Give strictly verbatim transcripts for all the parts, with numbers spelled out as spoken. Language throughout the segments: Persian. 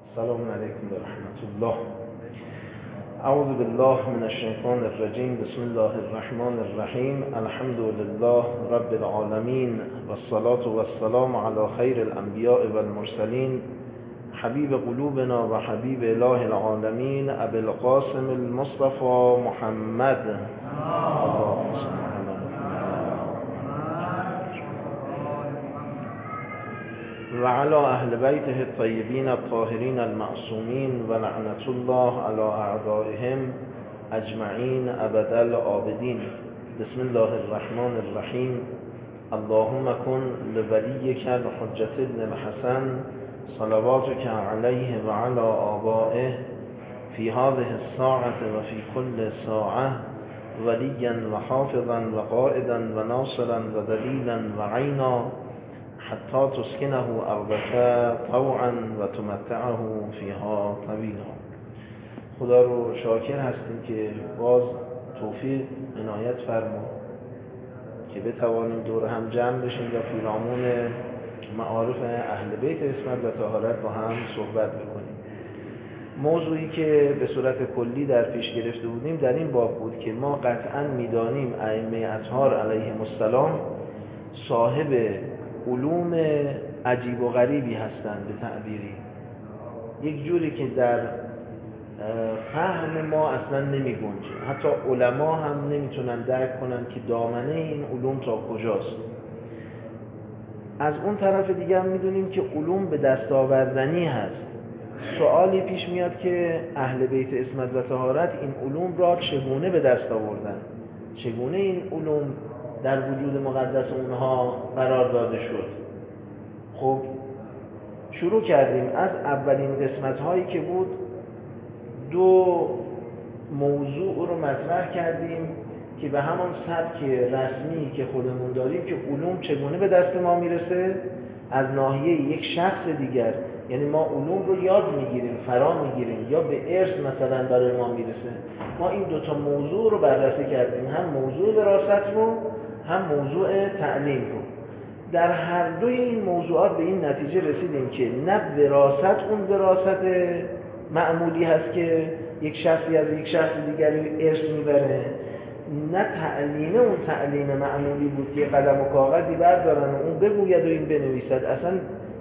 السلام علیکم و رحمت الله. اعوذ بالله من الشیطان الرجیم. بسم الله الرحمن الرحیم. الحمد لله رب العالمین و الصلاة و السلام علی خیر الانبیاء و المرسلین حبیب قلوبنا و حبیب اله العالمین ابی القاسم المصطفى محمد اللهم صل علی و علی اهل بیته الطیبین الطاهرین المعصومین و لعنت الله علی اعدائهم اجمعین ابد الآبدین. بسم الله الرحمن الرحیم. اللهم کن لولیک الحجة ابن الحسن صلواتک علیه و علی آبائه فی هذه الساعة و فی کل ساعة ولیا و حافظا و قائدا و ناصرا و دلیلا و عینا حتی تسکنه ارضک طوعا و تمتعه فیها طویلا. خدا رو شاکر هستیم که باز توفیق عنایت فرمود که بتوانیم دور هم جمع بشیم و پیرامون معارف اهل بیت عصمت و طهارت با هم صحبت بکنیم. موضوعی که به صورت کلی در پیش گرفته بودیم در این باب بود که ما قطعا میدانیم ائمه اطهار علیهم السلام صاحب علوم عجیب و غریبی هستند، به تعبیری یک جوری که در فهم ما اصلا نمی گنجه. حتی علما هم نمیتونن درک کنن که دامنه این علوم تا کجاست. از اون طرف دیگه هم میدونیم که علوم به دست آوردنی هست. سوالی پیش میاد که اهل بیت عصمت و طهارت این علوم را چگونه به دست آوردن؟ چگونه این علوم در وجود مقدس اونها قرار داده شد؟ خب شروع کردیم از اولین قسمت هایی که بود دو موضوع رو مطرح کردیم که به همان سبک رسمی که خودمون داریم که علوم چگونه به دست ما میرسه از ناحیه یک شخص دیگر، یعنی ما علوم رو یاد میگیریم، فرا میگیریم یا به ارث مثلا برای ما میرسه. ما این دوتا موضوع رو بررسی کردیم، هم موضوع وراثت رو هم موضوع تعلیم رو. در هر دوی این موضوعات به این نتیجه رسیدیم که نه وراثت اون وراثت معمولی هست که یک شخصی از یک شخص دیگری ارث میبره، نه تعلیم اون تعلیم معمولی بود که قلم و کاغذی بردارن و اون بگوید و این بنویسد. اصلا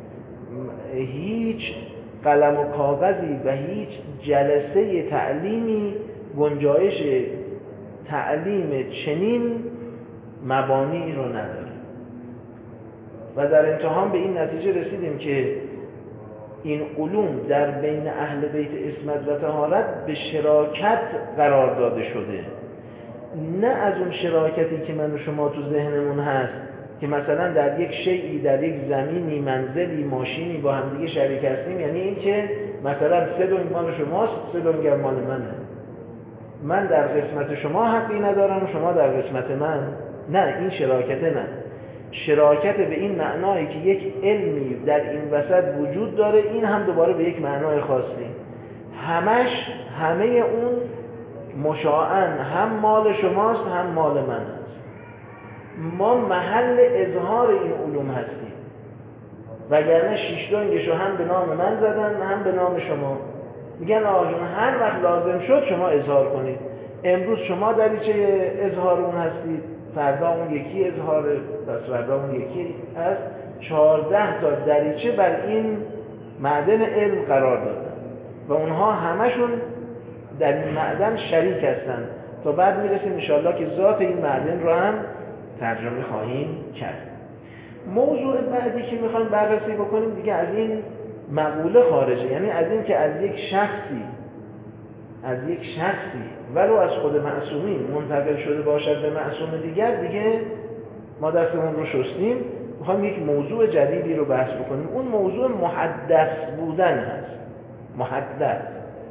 هیچ قلم و کاغذی و هیچ جلسه تعلیمی گنجایش تعلیم چنین مبانی رو نداره. و در امتحان به این نتیجه رسیدیم که این علوم در بین اهل بیت عصمت و طهارت به شراکت قرار داده شده، نه از اون شراکتی که من و شما تو ذهنمون هست که مثلا در یک شیئی، در یک زمینی، منزلی، ماشینی با هم دیگه شریک هستیم. یعنی این که مثلا سه دنگ مال شماست، سه دنگ مال منه، من در قسمت شما حقی ندارم و شما در قسمت من. نه، این شراکت نه. شراکت به این معنایی که یک علمی در این وسط وجود داره، این هم دوباره به یک معنای خاصی. همش همه اون مشاعن هم مال شماست هم مال من هست. ما محل اظهار این علوم هستیم، وگرنه شیش دنگشو هم به نام من زدن هم به نام شما. میگن آقا جون هر وقت لازم شد شما اظهار کنید. امروز شما دریچه اظهار اون هستید، فردا اون یکی اظهاره، پس فردا اون یکی هست. چهارده تا دریچه بر این معدن علم قرار دادن و اونها همشون در این معدن شریک هستن. تا بعد میرسیم انشاءالله که ذات این معدن رو هم ترجمه خواهیم کرد. موضوع بعدی که میخوایم بررسی بکنیم دیگه از این مقوله خارجه، یعنی از این که از یک شخصی از یک شخصی ولو از خود معصومین منتقل شده باشد به معصوم دیگر، دیگه ما دستمون رو شستیم. میخوایم یک موضوع جدیدی رو بحث بکنیم. اون موضوع محدث بودن هست. محدث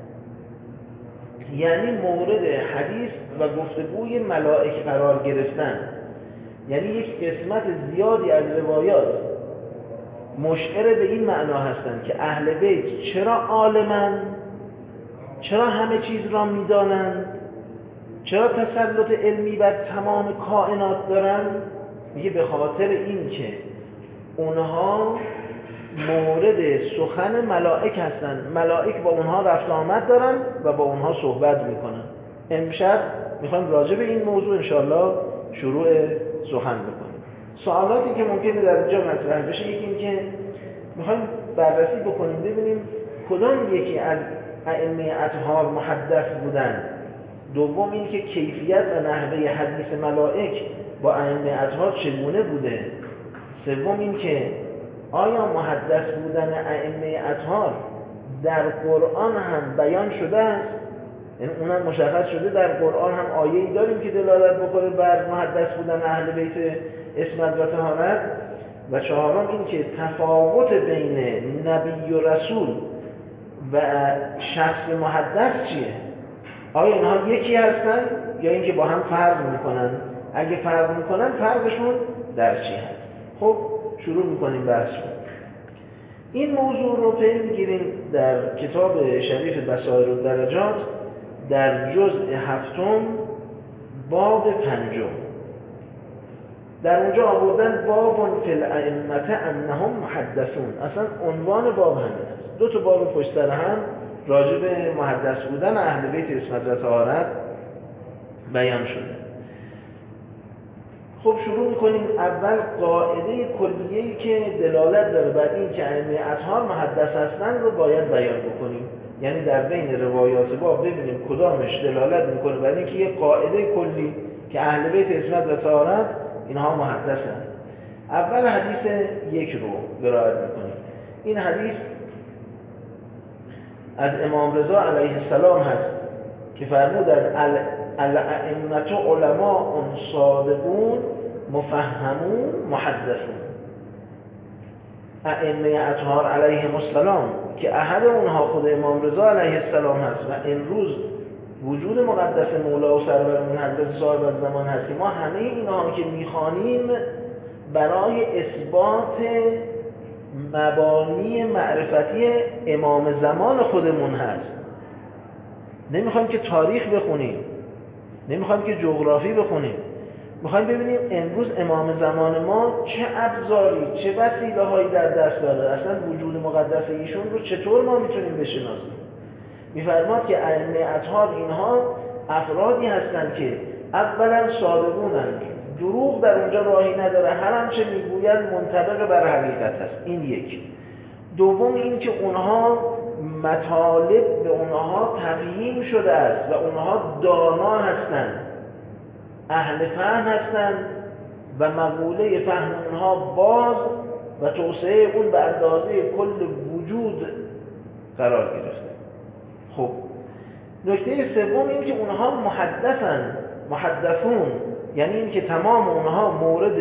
یعنی مورد حدیث و گفتگوی ملائک قرار گرفتن. یعنی یک قسمت زیادی از روایات مشعر به این معنا هستند که اهل بیت چرا عالمن، چرا همه چیز را میدانند، چرا تسلط علمی بر تمام کائنات دارند. میگه به خاطر این که اونها مورد سخن ملائک هستن. ملائک با اونها رفت آمد دارن و با اونها صحبت میکنن. امشب میخوایم راجع به این موضوع انشاءالله شروع سخن بکنیم. سوالاتی که ممکنه در اینجا مطرح بشه، یکی این که میخوایم بررسی بکنیم ببینیم کدام یکی از ائمه اطهار محدث بودن. دوم این که کیفیت و نحوه حدیث ملائک با ائمه اطهار چگونه بوده. سوم این که آیا محدث بودن ائمه اطهار در قرآن هم بیان شده است؟ یعنی اونم مشخص شده در قرآن هم آیه‌ای داریم که دلالت بکنه بر محدث بودن اهل بیت عصمت و طهارت؟ و چهارم این که تفاوت بین نبی و رسول و شخص محدث چیه؟ آیا اینها یکی هستن یا اینکه با هم فرق میکنن؟ اگه فرق میکنن فرقشون در چی هست؟ خب شروع میکنیم بحث رو. این موضوع رو پی میگیریم در کتاب شریف بصائر الدرجات در جزء هفتم باب پنجم. در اونجا آوردن باب فی الائمه انهم محدثون. اصلا عنوان باب همین است. دو تا باب پشت سر هم راجع به محدث بودن اهل بیت عصمت و طهارت بیان شده. خب شروع میکنیم. اول قاعده کلیه‌ای که دلالت داره بر این که ائمه اطهار محدث هستن رو باید بیان بکنیم. یعنی در بین روایات باب ببینیم کدامش دلالت میکنه بر اینکه یه قاعده کلی که اهل بیت عصمت و طهارت اینها محدثن. اول حدیث یک رو قرائت میکنیم. این حدیث از امام رضا علیه السلام هست که فرمودند الائمه علماء صادقون مفهمون محدثون. ائمه اطهار علیهم السلام که احد اونها خود امام رضا علیه السلام هست و امروز وجود مقدس مولا و سرورمون حضرت صاحب الزمان هستیم. ما همه اینها که میخوانیم برای اثبات مبانی معرفتی امام زمان خودمون هست. نمیخوایم که تاریخ بخونیم، نمیخوایم که جغرافی بخونیم، میخوایم ببینیم امروز امام زمان ما چه ابزاری، چه وسیله هایی در دست داره، اصلا وجود مقدس ایشون رو چطور ما میتونیم بشناسیم. میفرماد که ائمه اطهار اینها افرادی هستند که اولا صادقونند، دروغ در اونجا راهی نداره، هر آنچه میگویند منطبق بر حقیقت است. این یک. دوم این که اونها مطالب به اونها تفهیم شده است و اونها دانا هستند، اهل فهم هستند و مقوله فهم اونها باز و توسعه اون به اندازه کل وجود قرار گرفته. خب نکته سوم این که اونها محدثن، محدثون، یعنی این که تمام اونها مورد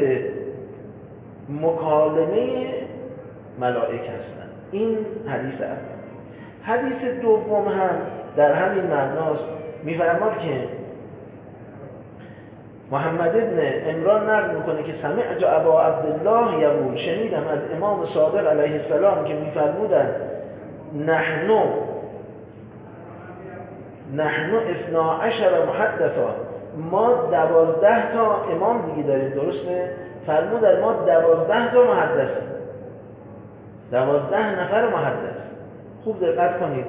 مکالمه ملائک هستند. این حدیث اول. حدیث دوم هم در همین معناست. میفرماد که محمد ابن عمران نقل میکنه که سمعت ابا عبدالله یقول، شنیدم از امام صادق علیه السلام که میفرمودند نحنو نحنو اثنا عشر محدثا، ما دوازده تا امام دیگه داریم، درسته؟ فرمودن ما دوازده تا محدثیم، دوازده نفر محدث. خوب دقت کنید،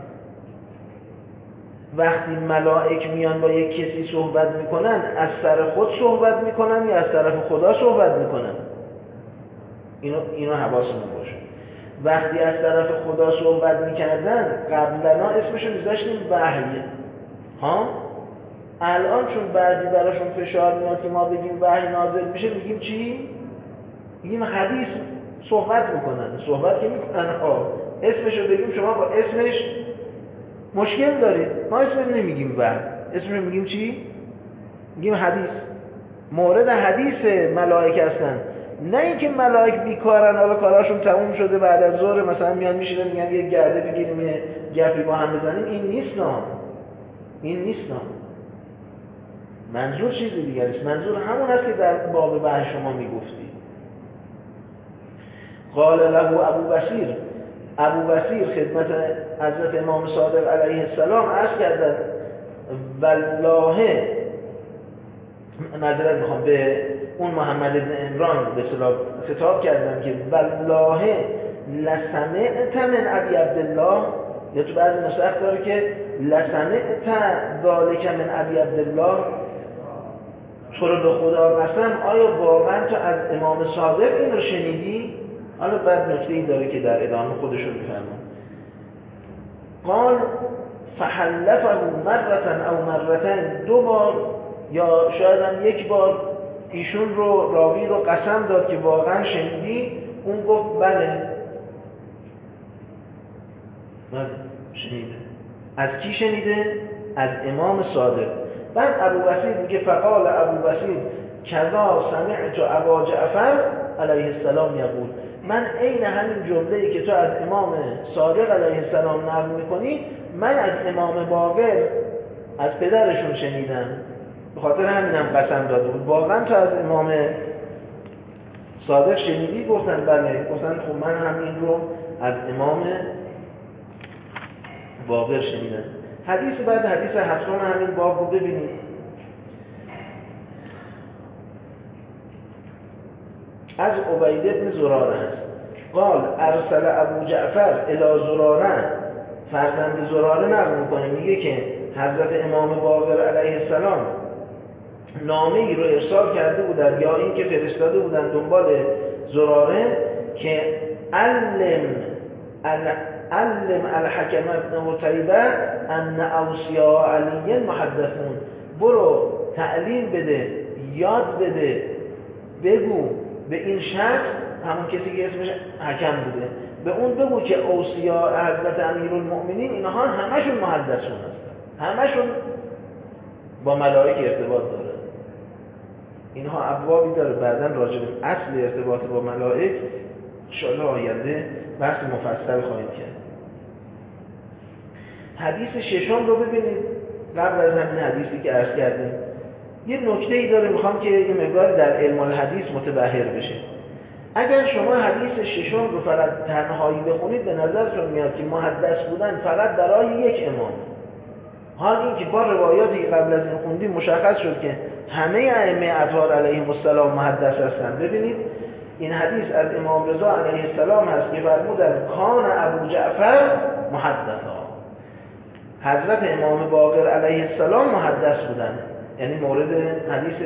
وقتی ملائک میان با یک کسی صحبت میکنن از سر خود صحبت میکنن یا از طرف خدا صحبت میکنن؟ اینو اینو حواسمون باشه. وقتی از طرف خدا صحبت میکردن قبلا اسمشو میذاشتیم وحی، ها؟ الان چون بعضی براشون فشار میاد که ما بگیم وحی نازل میشه، میگیم چی؟ میگیم حدیث صحبت میکنن. صحبت که میکنن، ها اسمشو بگیم شما با اسمش مشکل دارید، ما اسمش نمیگیم وحی، اسمش میگیم چی؟ میگیم حدیث. مورد حدیث ملائک هستن، نه اینکه ملائک بیکارن، حالا کاراشون تموم شده بعد از ظهر مثلا میان میشینن میگن یه گرده بگیریم یه گپی با هم بزنیم. این نیست، نه این نیست. نه منظور چیز دیگه است. منظور همون است که در باب بعد شما میگفتی. قال له ابو بصیر، ابو بصیر خدمت حضرت امام صادق علیه السلام عرض کردند والله، معذرت میخوام، به اون محمد ابن عمران به اصطلاح خطاب کردن که والله لسمعت من ابی عبدالله، یا تو بعضی نسخ داره که لسمعت ذالک من ابی عبدالله، تو رو به خدا قسم آیا واقعا تو از امام صادق این رو شنیدی؟ حالا بعد نکته‌ای داره که در ادامه خودش رو می‌فرمونه. قال فحلفه مرة او مرتين، دو بار یا شاید هم یک بار ایشون رو راوی رو قسم داد که واقعا شنیدی. اون گفت بله بله شنیده. از کی شنیده؟ از امام صادق. بعد ابو بصیر میگه فقال ابو بصیر کذا سمعت ابا جعفر علیه السلام یقول، من عین همین جمله‌ای که تو از امام صادق علیه السلام نقل میکنی من از امام باقر از پدرشون شنیدم، به خاطر همینم قسم داده بود. واقعا تو از امام صادق شنیدی؟ گفتن بله. گفتن خب من همین رو از امام باقر شنیدم. حدیث بعد حدیث هفتم همین باب رو ببینید. از عبید بن زراره است. قال ارسل ابو جعفر الی زراره، فرزند زراره نقل میکنه، میگه که حضرت امام باقر علیه السلام نامه ای رو ارسال کرده بودن، یا این که فرستاده بودن دنبال زراره که علم علم الحکم ابن عتیبه ان اوصیاء علی محدثون، برو تعلیم بده، یاد بده، بگو به این شخص، همون کسی که اسمش حکم بوده، به اون بگو که اوصیاء حضرت امیرالمؤمنین اینها همشون محدثون هستن، همشون با ملائکه ارتباط داره. اینها ابوابی داره بعداً راجع به اصل ارتباط با ملائک ان شاء الله آینده بحث مفصل خواهیم کرد. حدیث ششم رو ببینید. قبل از همین حدیثی که عرض کردیم یه نکته‌ای داره، میخوام که یه مقدار در علم الحدیث متبحر بشه. اگر شما حدیث ششم رو فقط تنهایی بخونید به نظرتون میاد که محدث بودن فقط برای یک امام. حال این که با روایاتی قبل از این خوندیم مشخص شد که همه ائمه اطهار علیهم السلام محدث هستند. ببینید این حدیث از امام رضا علیه السلام هست که فرمودند کان ابو جعفر محدثا، حضرت امام باقر علیه السلام محدث بودند، یعنی مورد حدیث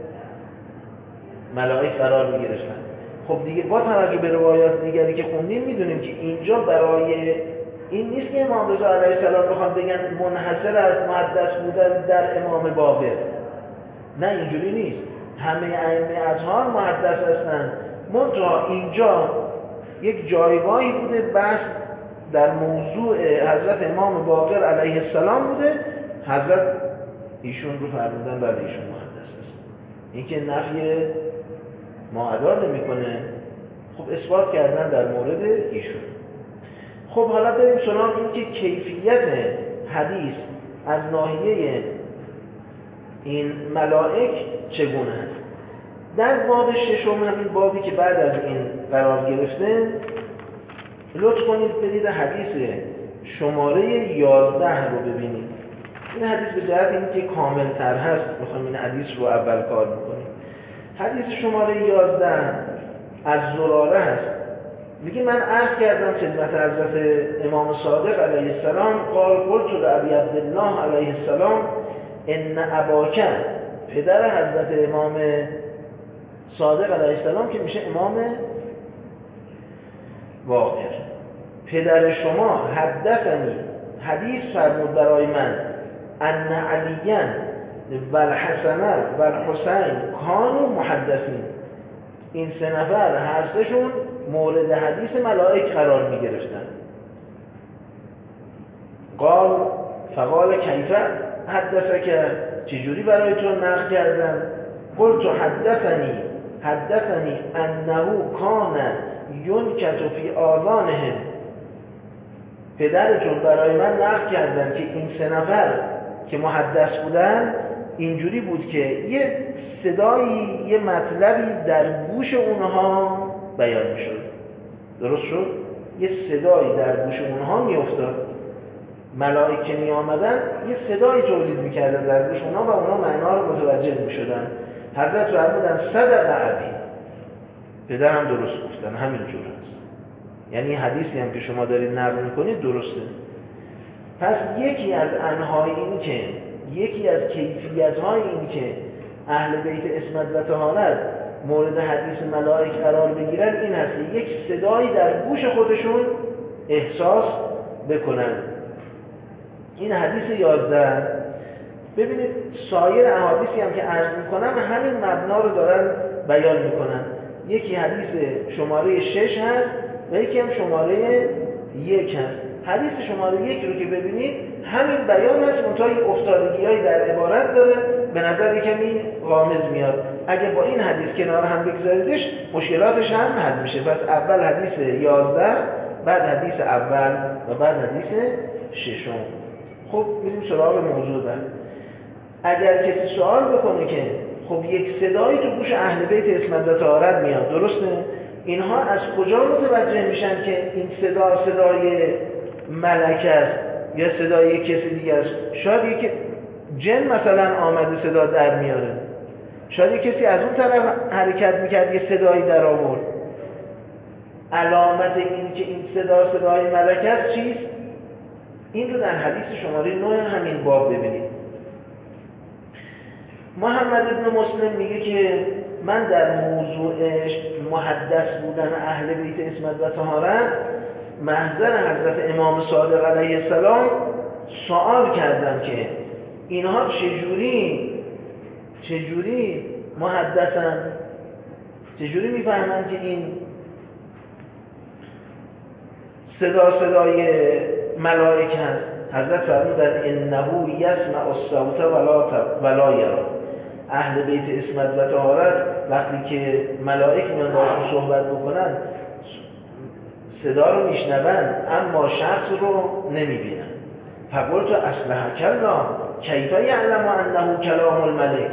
ملائک قرار می گرفتن. خب دیگه با توجه به روایات دیگری که خوندیم میدونیم که اینجا برای این نیست که امام رضا علیه السلام بخوام بگن منحصر از محدث بودن در امام باقر، نه اینجوری نیست، همه ائمه اطهار محدث هستند، منتها اینجا یک جایگاهی بوده بحث در موضوع حضرت امام باقر علیه السلام بوده، حضرت ایشون رو فرمودن بله ایشون محدث است. این که نفی معادل نمی‌کنه، خب اثبات کردن در مورد ایشون. خب حالا بریم سراغ این که کیفیت حدیث از ناحیه این ملائک چگونه است. در باب ششم، همین بابی که بعد از این قرار گرفته، لطف کنید برید حدیث شماره یازده رو ببینید. این حدیث به جهت اینکه کامل تر هست میخوام این حدیث رو اول کار بکنیم. حدیث شماره یازده از زراره هست. میگه من عرض کردم خدمت حضرت امام صادق علیه السلام قال قلت لابی عبدالله علیه السلام ان اباک، پدر حضرت امام صادق علیه السلام که میشه امام باقر، پدر شما حدثنی حدیث فرمود برای من ان علیان و الحسن و الحسین کانوا محدثین، این سه نفر هر سهشون مورد حدیث ملائک قرار می گرفتن. قال فقال کیف حدثک، چجوری برای تو نقل کردم؟ قلت حدثنی حدثنی انه کان ینکت فی آذانهم، پدرتون برای من نقل کردن که این سه نفر که محدث بودن اینجوری بود که یه صدایی، یه مطلبی در گوش اونها بیان میشد. درست شد؟ یه صدایی در گوش اونها میافتاد، ملائکه می آمدن یه صدایی تولید میکردن در گوش اونها و اونها معنا رو متوجه میشدن. حضرت فرمودن صدق ابی، پدرم درست گفتن، همین جور هست. یعنی حدیثی هم که شما دارید نقل میکنید درسته. پس یکی از انهای این که یکی از کیفیت‌های این که اهل بیت عصمت و طهارت مورد حدیث ملائک قرار بگیرن این هست که یک صدایی در گوش خودشون احساس بکنن. این حدیث یازده. ببینید سایر احادیثی هم که عرض میکنم همین مبنا رو دارن بیان میکنن. یکی حدیث شماره شش هست و یکی هم شماره یک هست. حدیث شماره یک رو که ببینید همین بیان هست، منتها افتادگی‌هایی در عبارت داره، به نظر کمی غامض میاد. اگه با این حدیث کنار هم بگذاریدش مشکلاتش هم حل میشه. پس اول حدیث یازده، بعد حدیث اول و بعد حدیث ششم. خب میریم سراغ موضوع بعد. اگر کسی سوال بکنه که خب یک صدایی تو گوش اهل بیت عصمت و طهارت میاد، درسته؟ اینها از کجا متوجه میشن که این صدا صدای ملک است یا صدای کسی دیگه است؟ شاید یک جن مثلا آمده صدا در میاره، شاید کسی از اون طرف حرکت میکرد یه صدایی در آورد. علامت این که این صدا صدای ملک است چیست؟ این رو در حدیث شماره نه همین باب ببینید. محمد ابن مسلم میگه که من در موضوع محدث بودن اهل بیت عصمت و طهارت محضر حضرت امام صادق علیه السلام سوال کردم که اینها چجوری چجوری محدثن، چجوری میفهمن که این صدا صدای ملائک هست؟ حضرت فرمودند انه یسمع الصوت ولا ولا یرا. اهل بیت عصمت و طهارت وقتی که ملائک میان باشون صحبت بکنن صدا رو میشنون اما شخص رو نمیبینن. فقلت اصلح کلا کیف یعلم انه کلام الملک.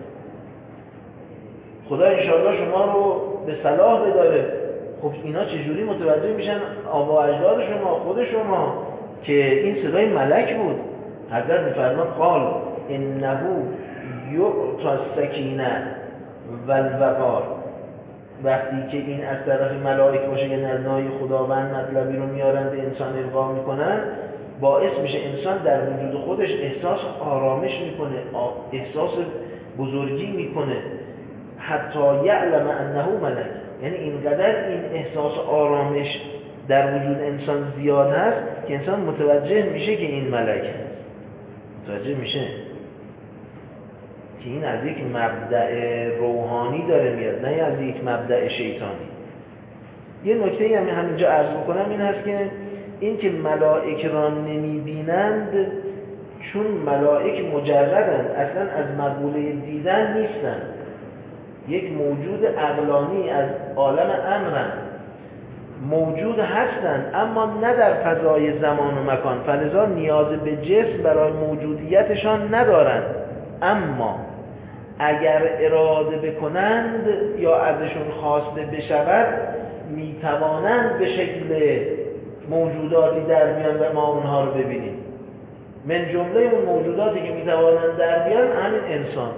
خدا انشاءالله شما رو به صلاح بداره. خب اینا چجوری متوجه میشن آبا اجداد شما خود شما که این صدای ملک بود؟ حضرت میفرماد قال انه یعطی السکینه و الوقار. وقتی که این از طرف ملائک باشه یه نزنای خداوند مطلبی رو میارن به انسان القا میکنن، باعث میشه انسان در وجود خودش احساس آرامش میکنه، احساس بزرگی میکنه. حتی یعلم انه ملک، یعنی اینقدر این احساس آرامش در وجود انسان زیاد هست که انسان متوجه میشه که این ملک هست، متوجه میشه که این از یک مبدأ روحانی داره میاد، نه از یک مبدأ شیطانی. یه نکته هم همینجا عرض بکنم این هست که این که ملائک را نمیبینند چون ملائک مجردند، اصلا از مقوله دیدن نیستند، یک موجود عقلانی از عالم امرند، موجود هستند اما نه در فضای زمان و مکان، فلذا نیاز به جسم برای موجودیتشان ندارند. اما اگر اراده بکنند یا ازشون خواسته بشود میتوانند به شکل موجوداتی در بیان و ما اونها رو ببینیم. من جمله اون موجوداتی که میتوانند در بیان همین انسان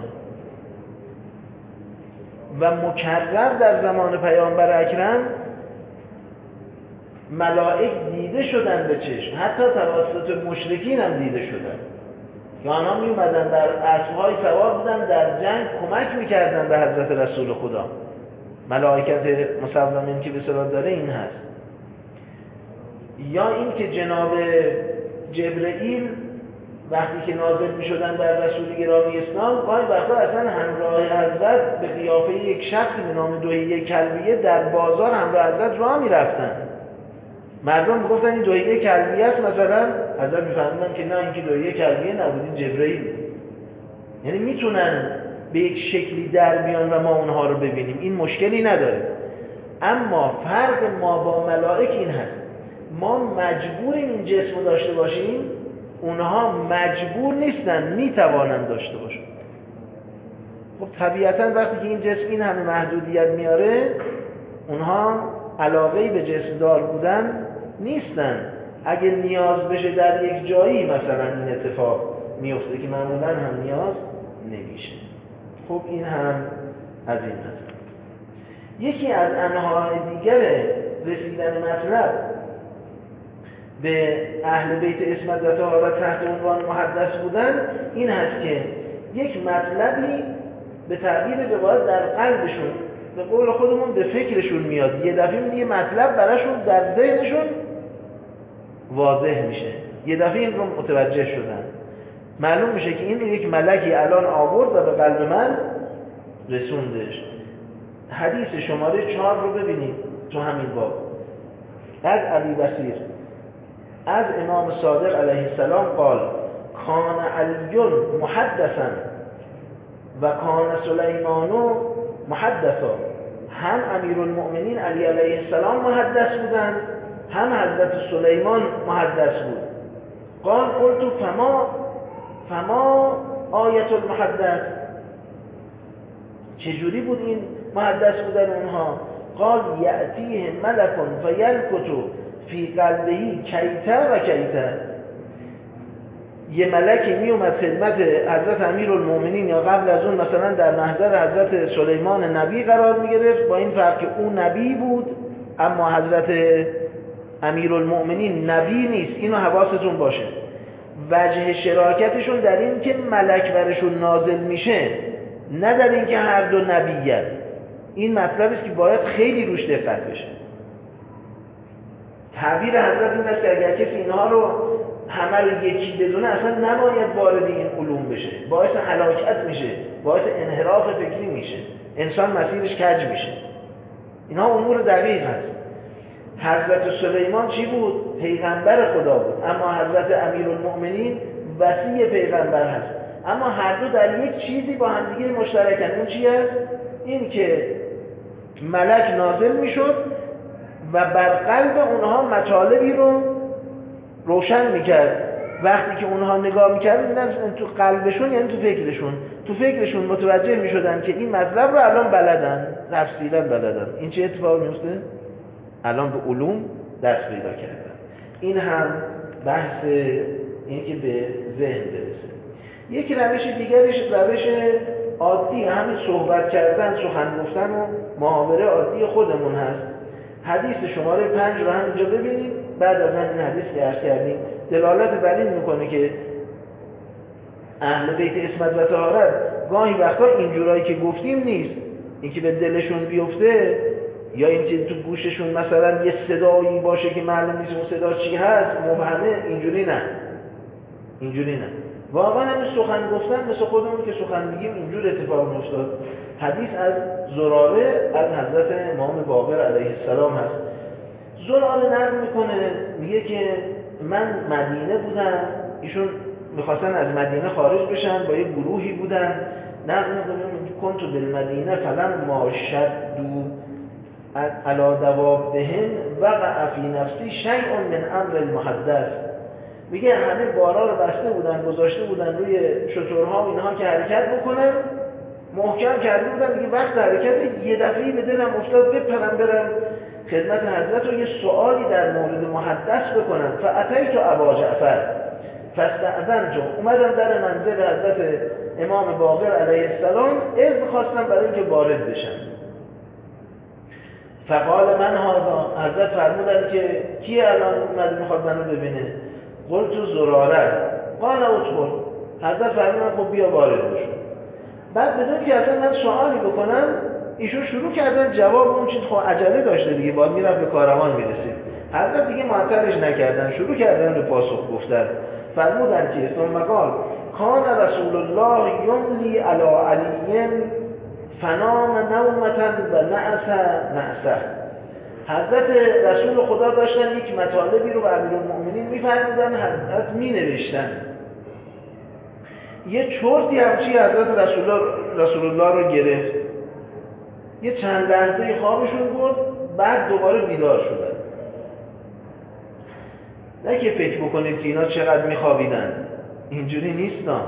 و مکرر در زمان پیامبر اکرم ملائک دیده شدن به چشم، حتی توسط مشرکین هم دیده شدن یا آنها می اومدن در اسبهای سوار بودن در جنگ کمک میکردن به حضرت رسول خدا. ملائکت مصومین که به صلاح داره این هست. یا این که جناب جبرئیل وقتی که نازل می شدن بر رسول گرامی اسلام گاهی وقتا اصلا همراه حضرت به قیافه یک شخصی به نام دحیه کلبیه در بازار همراه حضرت راه می رفتن. مردم میگفتن این دحیه کلبیه است مثلا، حضرت میفهمیدن که نه این که دحیه کلبیه نبود، این جبرئیل. یعنی میتونن به یک شکلی در بیان و ما اونها رو ببینیم، این مشکلی نداره. اما فرق ما با ملائک این هست، ما مجبوریم این جسم رو داشته باشیم، اونها مجبور نیستن، میتوانن داشته باشن. خب طبیعتا وقتی که این جسم این همه محدودیت میاره، اونها علاقه‌ای به جسم دار بودن نیستن. اگه نیاز بشه در یک جایی مثلا این اتفاق میفته که معمولا هم نیاز نمیشه. خب این هم از این نظر. یکی از انواع دیگر رسیدن مطلب به اهل بیت عصمت و طهارت تحت عنوان محدث بودن این هست که یک مطلبی به تعبیر روایت در قلبشون به قول خودمون به فکرشون میاد، یه دفعه یه مطلب براشون در ذهنشون واضح میشه، یه دفعه این رو متوجه شدن، معلوم میشه که این رو یک ملکی الان آورد و به قلب من رسوندش. حدیث شماره چهار رو ببینید تو همین باب از علی بصیر از امام صادق علیه السلام قال کان علی محدثا و کان سلیمان محدثا. هم امیرالمؤمنین علی علیه السلام محدث بودند، هم حضرت سلیمان محدث بود. قال قلت فما فما آیت المحدث، چجوری بود این محدث بودن اونها؟ قال یأتیه ملک فیلکت فی قلبه کیتا و کیتا. یه ملکی می اومد خدمت حضرت امیرالمؤمنین یا قبل از اون مثلا در محضر حضرت سلیمان نبی قرار می گرفت، با این فرق که اون نبی بود اما حضرت امیرالمؤمنین نبی نیست. اینو حواستون باشه. وجه شراکتشون در این که ملک برشون نازل میشه، نه در این که هر دو نبی‌اند. این مطلبی است که باید خیلی روش دقت بشه. تعبیر حضرت این است که اگر کسی اینها رو همه رو یکی بدونه اصلا نباید وارد این علوم بشه، باعث هلاکت میشه، باعث انحراف فکری میشه، انسان مسیرش کج میشه. اینها امور دقیق هست. حضرت سلیمان چی بود؟ پیغمبر خدا بود، اما حضرت امیرالمؤمنین وصی پیغمبر هست. اما هر دو در یک چیزی با همدیگه مشترکن. اون چی است؟ این که ملک نازل میشد و بر قلب اونها مطالبی رو روشن میکرد. وقتی که اونها نگاه میکردن تو قلبشون، یعنی تو فکرشون، تو فکرشون متوجه میشدن که این مطلب رو الان بلدن، تفصیلا بلدن. این چه اتفاقی میفته؟ الان به علوم دست پیدا کردن. این هم بحث این که به ذهن برسه. یک روش دیگرش روش عادی همین صحبت کردن، سخن گفتن و محاوره عادی خودمون هست. حدیث شماره پنج رو هم اینجا ببینید. بعد از این حدیث که عرض کردیم دلالت بر این میکنه که اهل بیت عصمت و طهارت گاهی وقتا اینجورایی که گفتیم نیست، اینکه به دلشون بیفته یا اینکه تو گوششون مثلا یه صدایی باشه که معلوم نیست اون صدا چی هست، مبهمه، اینجوری نه. اینجوری نه. واقعا همین سخن گفتن مثل خودمون که سخن میگیم اینجور اتفاق میافتاد. حدیث از زراره از حضرت امام باقر علیه السلام هست. زراره نقل میکنه، میگه که من مدینه بودم، ایشون میخواستن از مدینه خارج بشن، با یه گروهی بودن. نقل میکنه کنتو بالمدینه فلم ما شدو علی دوابهم وقع فی نفسی شیء من امر المحدث. میگه همه بارا رو بسته بودن، گذاشته بودن روی شترها اینها که حرکت بکنن، محکم کرده بودن. میگه وقت حرکت یه دفعه‌ای به دلم افتاد بپرم برم خدمت حضرت و یه سوالی در مورد محدث بکنم. فاتیت ابا جعفر فاستأذنت، اومدم در منزل حضرت امام باقر علیه السلام، اذن خواستم برای اینکه وارد بشم. فقال من هذا، حضرت فرمودن که کی الان اومده میخواد منو ببینه؟ قلت زراره. قال ادخل. حضرت فرمودن خب بیا وارد بشو. بعد بدون که اصلا من سوالی بکنم ایشون شروع کردن جواب اون چیز، خب عجله داشته دیگه، باید میرفت به کاروان میرسید. حضرت دیگه معطلش نکردن، شروع کردن به پاسخ گفتن. فرمودن که ثم قال کان رسول الله یملی علی علی فنام نومتا و نعس نعسه. حضرت رسول خدا داشتن یک مطالبی رو به امیرالمؤمنین میفرمودن، حضرت مینوشتن. یه چرتی همچی حضرت رسول الله, رسول الله رو گرفت، یه چند لحظه خوابشون برد، بعد دوباره بیدار شدن. نه که فکر بکنید که اینا چقدر میخوابیدن، اینجوری نیست. نه،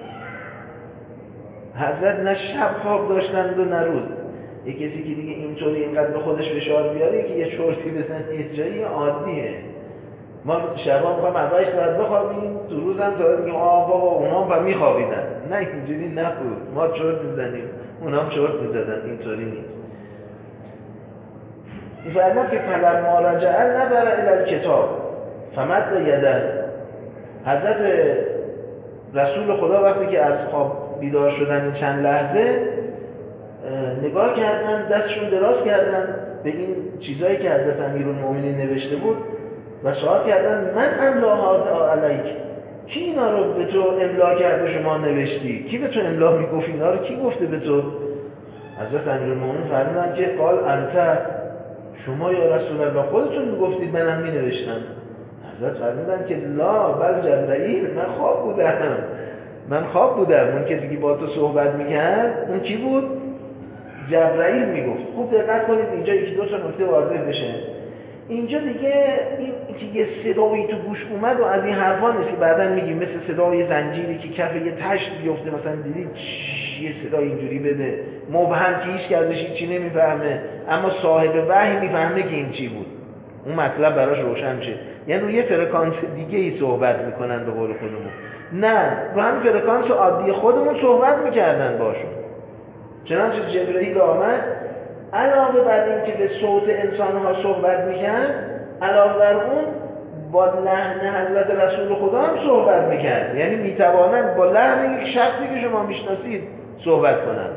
حضرت نه شب خواب داشتند و نه روز. یه کسی که دیگه اینطوری اینقدر به خودش فشار بیاره که یه چرتی بزنه یه جایی عادیه. ما شبا میخوایم اولش باید بخوابیم، تو روز هم تا میگیم آه بابا اونا هم میخوابیدن. نه اینجوری نبود، ما چرت میزنیم اونا هم چرت میزدن، اینطوری نیست. می‌فرماد که فلما رجع نظر الی الکتاب فمد یده. حضرت رسول خدا وقتی که از خواب بیدار شدن این چند لحظه نگاه کردن، دستشون دراز کردن به این چیزایی که حضرت امیرالمومنین نوشته بود و سوال کردن من املا هذا علیک، کی اینا رو به تو املا کرده شما نوشتی؟ کی به تو املا میگفت؟ اینا رو کی گفته به تو؟ حضرت امیرالمومنین فرمودن که قال انت، شما یا رسول الله خودتون میگفتید منم مینوشتم. حضرت فرمودن که لا بل جبرائیل، من خواب بودم من خواب بودم اون کسی که با تو صحبت میکرد اون کی بود؟ جبرائیل میگفت. خوب دقت کنید اینجا یکی دو تا نکته واضح بشه. اینجا دیگه این که یه صدایی تو گوش اومد و از این حرفا نیست که بعداً میگیم مثل صدای زنجیری که کف یه تشت بیفته، مثلا دیدید یه صدای اینجوری بده مبهم که هیچ کسش هیچی نمیفهمه اما صاحب وحی میفهمه که این چی بود، اون مطلب براش روشن میشه. یعنی روی فرکانس دیگه ای صحبت میکنن به قول خودمون، نه رو هم فرکانس عادی خودمون صحبت میکردن باشون. چنانچه جبرئیل آمد علاوه بر این که به صوت انسانها صحبت میکرد، علاوه بر اون با لحن حضرت رسول خدا هم صحبت میکرد، یعنی میتوانند با لحن یک شخصی که شما میشناسید صحبت کنند.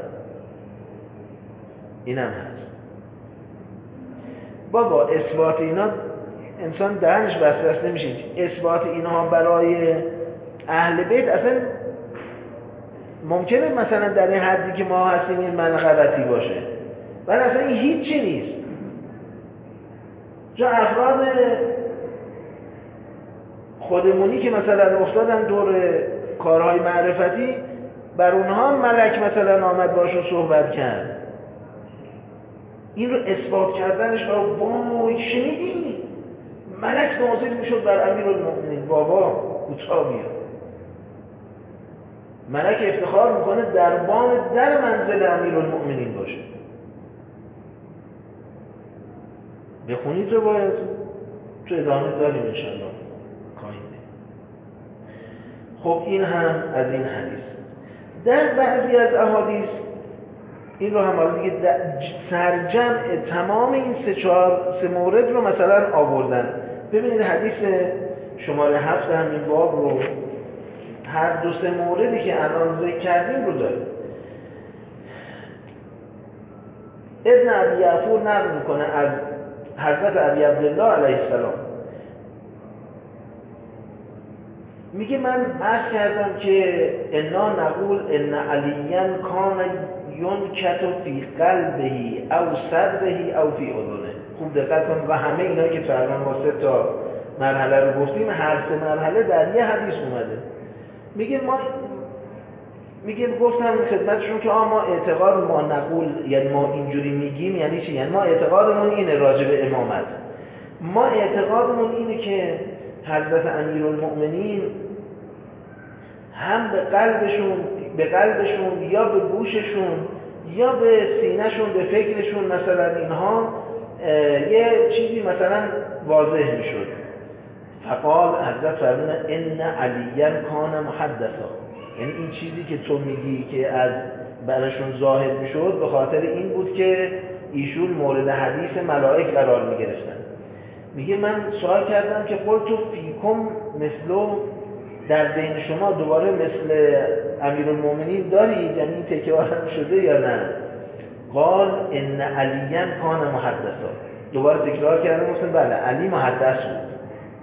اینم هست. بابا اثبات اینا انسان دهنش بسته نمیشه. اثبات اینها برای اهل بیت اصلا ممکنه مثلا در این حدی که ما هستیم این من غلطی باشه، ولی اصلا این هیچی نیست. چون افراد خودمونی که مثلا افتادن دور کارهای معرفتی، بر اونها ملک مثلا آمد باشون صحبت کرد. این رو اثبات کردنش برای وای شنیدی ملک نازل میشد بر امیرالمومنین، بابا کوتاه بیا. ملک افتخار میکنه در بام در منزل امیرالمومنین باشه. بخونید رو باید تو ادامه داریم انشاءالله کاینده. خب این هم از این حدیث. در بعضی از احادیث این رو هم حالا دیگه سرجمع تمام این سه چهار سه مورد رو مثلا آوردن. ببینید حدیث شماره هفت همین باب رو هر دو سه موردی که الان ذکر کردیم رو داریم. ابن ابی یعفور نقل میکنه از حضرت ابی عبدالله علیه السلام، میگه من عرض کردم که انا نقول ان علیاً کان ینکت فی قلبه او صدره او فی اذنه. خوب دقت کن و همه اینا که تا الان ما سه تا مرحله رو گفتیم هر سه مرحله در یه حدیث اومده. میگه ما میگه گفتم خدمتشون که آ ما اعتقاد ما نقول یعنی ما اینجوری میگیم یعنی چی؟ یعنی ما اعتقادمون اینه راجع به امامت، ما اعتقادمون اینه که حضرت امیرالمؤمنین هم به قلبشون به قلبشون یا به گوششون یا به سینهشون به فکرشون مثلا اینها یه چیزی مثلا واضح میشد. فقال حضرت فرمودن ان علیاً کان محدثا، یعنی این چیزی که تو میگی که از براشون ظاهر میشد به خاطر این بود که ایشون مورد حدیث ملائک قرار میگرفتن. میگه من سوال کردم که قلت فیکم مثلو، در بین شما دوباره مثل امیرالمومنین دارید، یعنی این تکرار هم شده یا نه؟ قال ان علیاً کان محدثا. دوباره تکرار کردم گفتم بله علی محدث بود.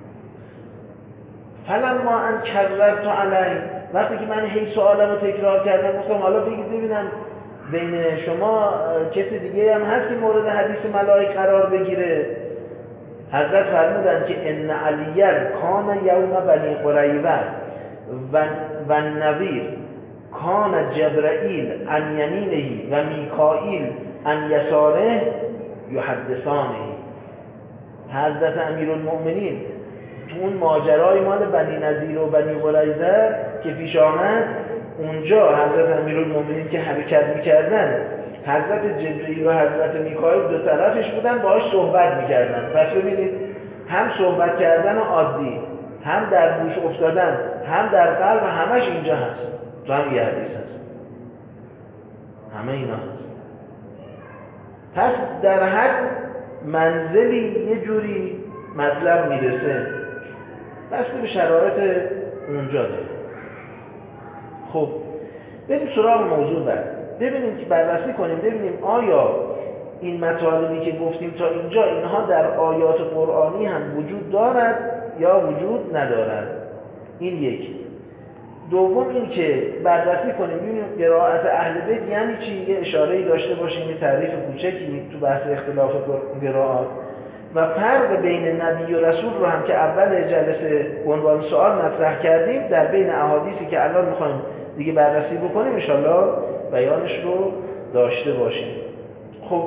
فلما ان کررت علی، وقتی که من هی سوالمو تکرار کردم گفتم حالا بگید ببینم بین شما کسی دیگه هم هست که مورد حدیث ملائک قرار بگیره؟ حضرت فرمودن که ان علیاً کان یوم بنی قریظه و و نویر کان جبرائیل عن یمینه و میکائیل عن یساره یحدثانه. حضرت امیرالمؤمنین تو اون ماجرای مال بنی نذیر و بنی قریظه که پیش آمد، اونجا حضرت امیرالمؤمنین که حرکت میکردن حضرت جبرئیل و حضرت میکائیل دو طرفش بودن باهاش صحبت میکردن. پس ببینید هم صحبت کردن عادی، هم در گوش افتادن، هم در قلب، همش اینجا هست. تو هم یه حدیث هست، همه اینا هست. پس در حد منزلی یه جوری مطلب میرسه، بسته به شرایط اونجا داره. خب بریم سراغ موضوع بعد، ببینیم که بررسی کنیم ببینیم آیا این مطالبی که گفتیم تا اینجا اینها در آیات قرآنی هم وجود دارد یا وجود ندارد. این یک. دوم این که بررسی کنیم ببینیم قرائت اهل بیت یعنی چی، یه اشاره‌ای داشته باشیم، یه تعریف کوچکی تو بحث اختلاف قرائات و فرق بین نبی و رسول رو هم که اول جلسه عنوان سوال مطرح کردیم در بین احادیثی که الان می‌خوایم دیگه بررسی بکنیم ان شاءالله بیانش رو داشته باشیم. خب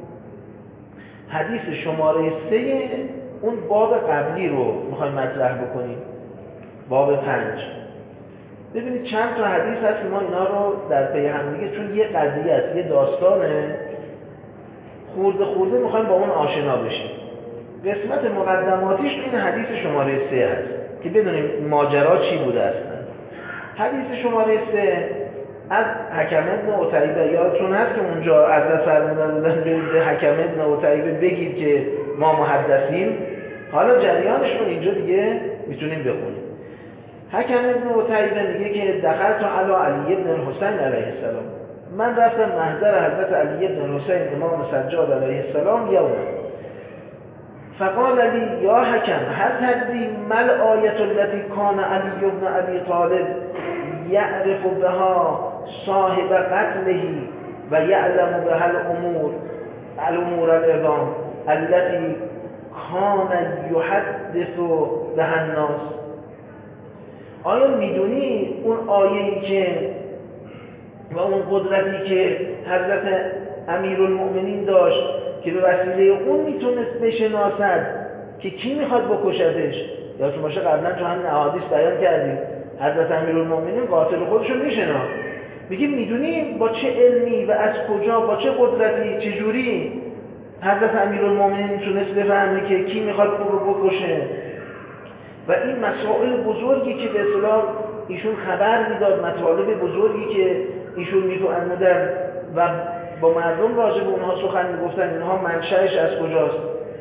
حدیث شماره سه اون باب قبلی رو می‌خوایم مطرح بکنیم، باب پنج. ببینید چند تا حدیث هست که ما اینا رو در پی هم دیگه، چون یه قضیه است، یه داستانه، خورده خورده میخوایم با اون آشنا بشیم. قسمت مقدماتیش این حدیث شماره سه هست که بدونیم ماجرا چی بوده اصلا. حدیث شماره سه از حکم ابن عتیبه، یادتون هست که اونجا از فرمودن بودن به حکم ابن عتیبه بگید که ما محدثیم. حالا جریانش رو اینجا دیگه میتونیم بخونیم. حکم ابن عتیبه میگه که دخلت علی علی ابن الحسین علیه السلام، من رفتم محضر حضرت علی ابن الحسین امام سجاد علیه السلام یوم، فقال لی یا حکم هل تدری ما الآیة التي کان علی ابن ابی طالب یعرف بها صاحب قتله و یعلم بها الامور الامور العظام التي کان یحدث بها الناس. آیا میدونی اون آیه‌ای که و اون قدرتی که حضرت امیرالمؤمنین داشت که به وسیله اون میتونست بشناسد که کی میخواد بکشدش؟ یادتون باشه قبلا تو همین احادیث بیان کردیم حضرت امیرالمؤمنین قاتل خودشو میشناخت. میگه میدونی با چه علمی و از کجا با چه قدرتی چه جوری حضرت امیرالمؤمنین میتونست بفهمه که کی میخواد اون رو بکشه؟ و این مسائل بزرگی که به اصطلاح ایشون خبر میداد، مطالب بزرگی که ایشون میفهمیدن و با مردم راجع به اونها سخن میگفتن، اینها منشأش از کجاست؟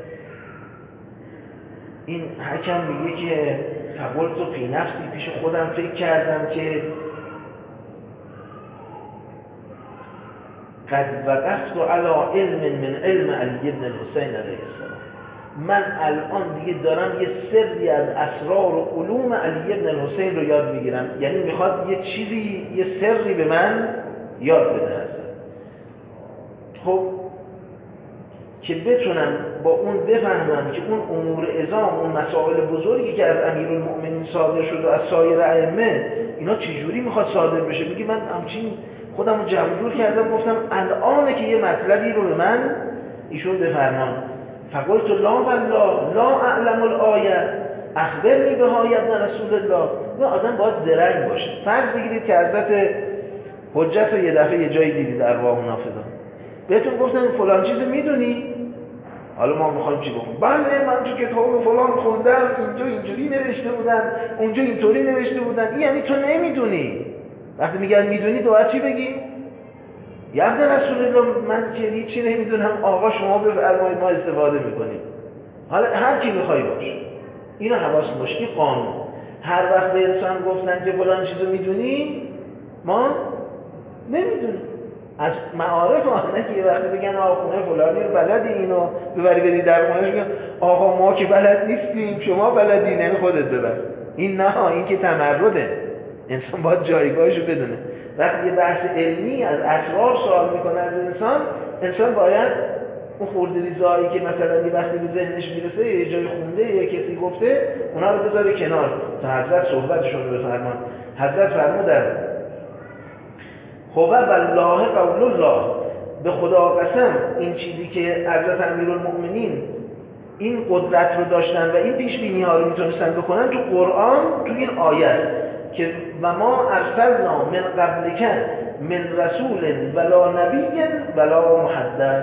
این حکم میگه که فقلت فی نفسی، پیش خودم فکر کردم که قد وقفت علی علم من علم علی بن الحسین علیه السلام، من الان دیگه دارم یه سری از اسرار و علوم علی بن الحسین رو یاد میگیرم. یعنی میخواد یه چیزی، یه سری به من یاد بده هست. خب که بتونم با اون بفهمم که اون امور عظام، اون مسائل بزرگی که از امیرالمؤمنین صادر شد و از سایر ائمه، اینا چجوری میخواد صادر بشه؟ میگه من همچین خودم رو جمع جور کردم، گفتم الانه که یه مطلبی رو به من ایشون بفرمان. فقلت لا والله لا اعلم الآیه اخبرنی بها یا ابن رسول الله. نه آدم باید زرنگ باشه. فرض بگیرید که حضرت حجت رو یه دفعه یه جایی دیدید در واه نافذا، بهتون گفتن فلان چیزو میدونی؟ حالا ما میخوایم چی بخونیم؟ بله من تو کتاب فلان خوندم، اینجا اینجوری نوشته بودن، اونجا اینطوری نوشته بودن. این یعنی تو نمیدونی. وقتی میگن میدونی تو باید چی بگی؟ یا ابن رسول الله من که هیچی نمیدونم، آقا شما بفرمایید ما استفاده میکنیم. حالا هر کی میخوای باش، اینو حواس باشه، این قانون. هر وقت به انسان گفتن که فلان چیزو میدونی، ما نمیدونیم. از معارف آنه که یه وقتی بگن آقا خونه فلانی رو بلدی، اینو ببری بدی در خونهش، بگن آقا ما که بلد نیستیم شما بلدی، نه خودت ببر. این نه، این که تمرده. انسان باید جایگاهشو بدونه. وقتی یه بحث علمی از اسرار سوال میکنه از انسان، انسان باید اون خورده‌ریزایی که مثلا یه وقتی به ذهنش میرسه، یه جای خونده، یه کسی گفته، اونا رو بذاره کنار تا حضرت صحبتشون رو بفرمان. حضرت فرمودن خب والله قول الله، به خدا قسم این چیزی که حضرت امیرالمؤمنین این قدرت رو داشتن و این پیش بینی ها رو میتونستن بکنن تو قرآن، تو این آیت که و ما ارسلنا من قبلک من رسول ولا نبی ولا محدث.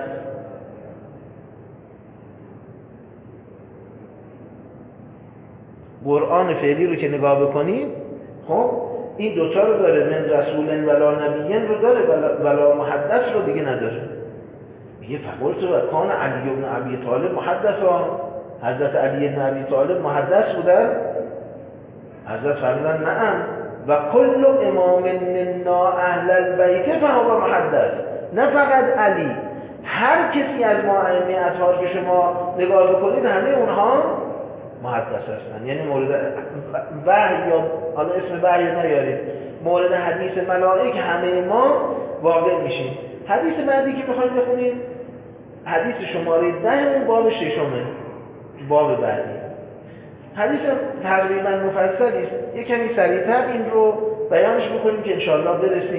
قرآن فعلی رو که نگاه بکنید، خب این دوتا رو داره، من رسول ولا نبی رو داره، ولا محدث رو دیگه نداره. میگه فقلت و کان علی بن ابی طالب محدثا، حضرت علی بن ابی طالب محدث بودن؟ حضرت فرمودن نعم و کل امام منا اهل البیت فهو محدث. نه فقط علی، هر کسی از ما ائمه اطهار که شما نگاه بکنید همه اونها محدث هستن. یعنی مورد وحی یا حالا اسم وحی نیارید، مورد حدیث ملائک همه ما واقع میشیم. حدیث بعدی که میخوایم بخونیم حدیث شماره ده اون باب ششمه، باب بعدی. حدیث تقریبا مفصلی است، یک کمی سریعتر این رو بیانش بکنیم که انشاءالله برسیم.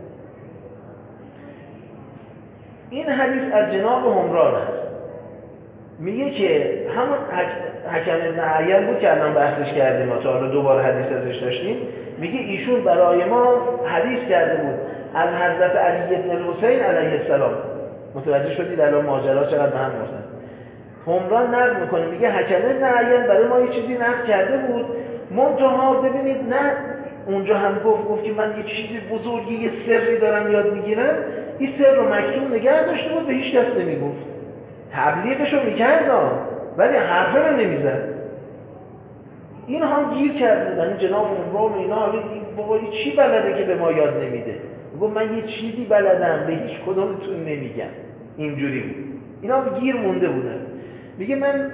این حدیث از جناب همران است. میگه که همون حکم ابن عیان بود که الان بحثش کردیم، ما تا حالا دوباره حدیث ازش داشتیم. میگه ایشون برای ما حدیث کرده بود از حضرت علی بن الحسین علیه السلام. متوجه شدید الان ماجرا چقدر به هم مرتبط. همران نقل میکنه، میگه حکم ابن عیان برای ما یه چیزی نقل کرده بود، منتها ببینید نه اونجا هم گفت گفت که من یه چیزی بزرگی، یه سری دارم یاد میگیرم، این سر رو مکتوم نگه داشته بود، به هیچ کس نمیگفت. تبلیغش رو میکرد ولی حرفه رو نمیزد. این هم گیر کرده بودن جناب عمران و اینا. حالا این بابا چی بلده که به ما یاد نمیده؟ میگه من یه چیزی بلدم به هیچ کدومتون نمیگم. اینجوری بود. اینا گیر مونده بودن. میگه من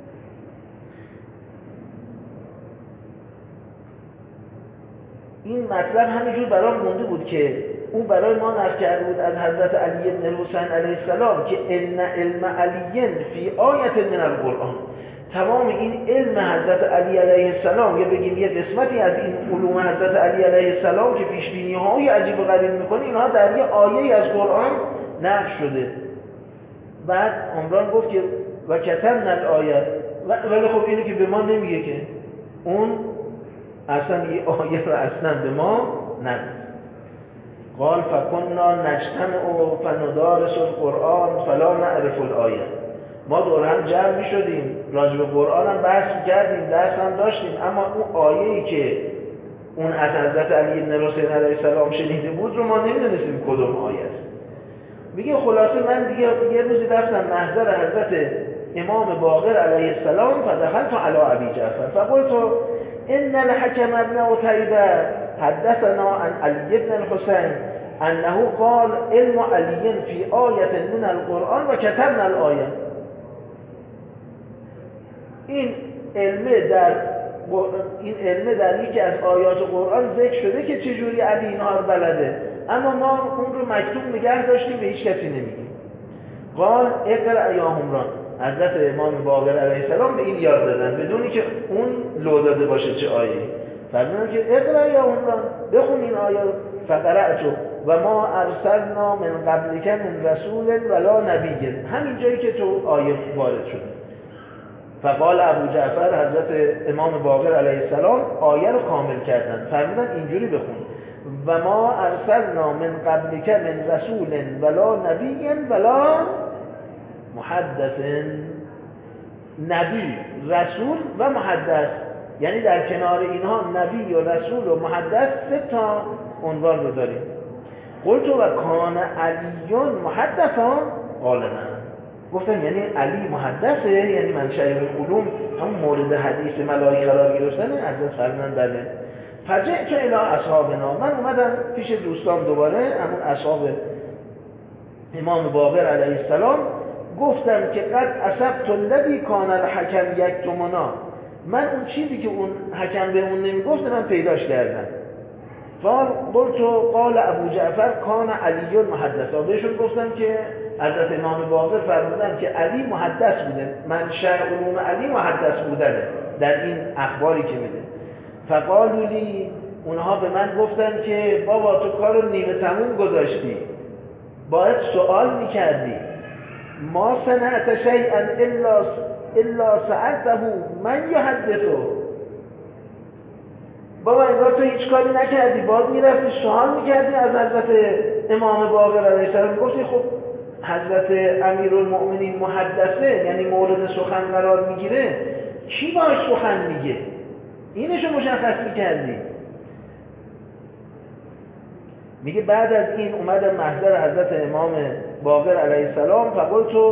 این مطلب همینجور برام مونده بود که اون برای ما نقل کرده بود از حضرت علی بن الحسین علیه السلام که ان علم علی فی آیت من القرآن، تمام این علم حضرت علی علیه السلام یا بگیم یه قسمتی از این علوم حضرت علی علیه السلام که پیش بینی های عجیب و غریب میکنه، اینها در یه آیه از قرآن نقل شده. بعد عمران گفت که و کتبنا الآیه، ولی خب اینو که به ما نمیگه که اون اصلا یه آیه رو اصلا به ما نگفت. قال فکنا نجتمع فندرس القرآن فلا نعرف الآیه. ما دور هم جمع می شدیم، راجع به قرآن هم بحث کردیم، درس هم داشتیم، اما اون آیه‌ای که اون از حضرت علی بن الحسین علیه السلام شنیده بود رو ما نمی‌دونستیم کدوم آیه است. میگه خلاصه من دیگه یه روزی رفتم محضر حضرت امام باقر علیه السلام، فدخلت علی ابی جعفر فقلت ان الحکم ابن عتیبه حدثنا عن علی بن الحسین انه قال علم علی فی آیه من القرآن و کتبنا الآیه. این علم در این علم در یکی از آیات قرآن ذکر شده که چجوری علی اینها رو بلده، اما ما اون رو مکتوب نگه داشتیم، به هیچ کسی نمیگیم. قال اقرأ یا همران. حضرت امام باقر علیه السلام به این یاد دادن بدونی که اون لو داده باشه چه آیه. فرمودن که اقرأ یا همران، بخون این آیه رو. فقرأتو و ما ارسلنا من قبلک من رسول ولا نبی. همین جایی که تو آیه وارد شده. فقال ابو جعفر، حضرت امام باقر علیه السلام آیه رو کامل کردن، فرمودن اینجوری بخون و ما ارسلنا من قبلک من رسول ولا نبی ولا محدث. نبی، رسول و محدث، یعنی در کنار اینها نبی و رسول و محدث سه تا عنوان رو داریم. قلت و کان علیون محدثا؟ قال نه. گفتن یعنی علی محدثه، یعنی منشأ علوم هم مورد حدیث ملائکه قرار گرفتن؟ حضرت فرمودن بله. فجئت الی اصحابنا، من اومدم پیش دوستان دوباره، همون اصحاب امام باقر علیه السلام، گفتم که قد اصبت الذی کان الحکم یکتمنا، من اون چیزی که اون حکم به اون نمیگفت من پیداش کردم. قال قلت قال ابو جعفر کان علی محدثا، بهشون گفتم که حضرت امام باقر فرمودن که علی محدث بوده، منشأ علوم علی محدث بودنه در این اخباری که میده. فقالوا لی، اونها به من گفتن که بابا تو کار رو نیمه تموم گذاشتی، باید سوال میکردی. ما صنعت شیئا الا الا سألته من یحدثه. بابا انگار تو هیچ کاری نکردی، باید میرفتی سوال میکردی از حضرت امام باقر علیه السلام، گفتی خب حضرت امیرالمؤمنین محدثه، یعنی مورد سخن قرار میگیره، کی باش سخن میگه؟ اینشو مشخص میکردی. میگه بعد از این اومدم محضر حضرت امام باقر علیه السلام فقلت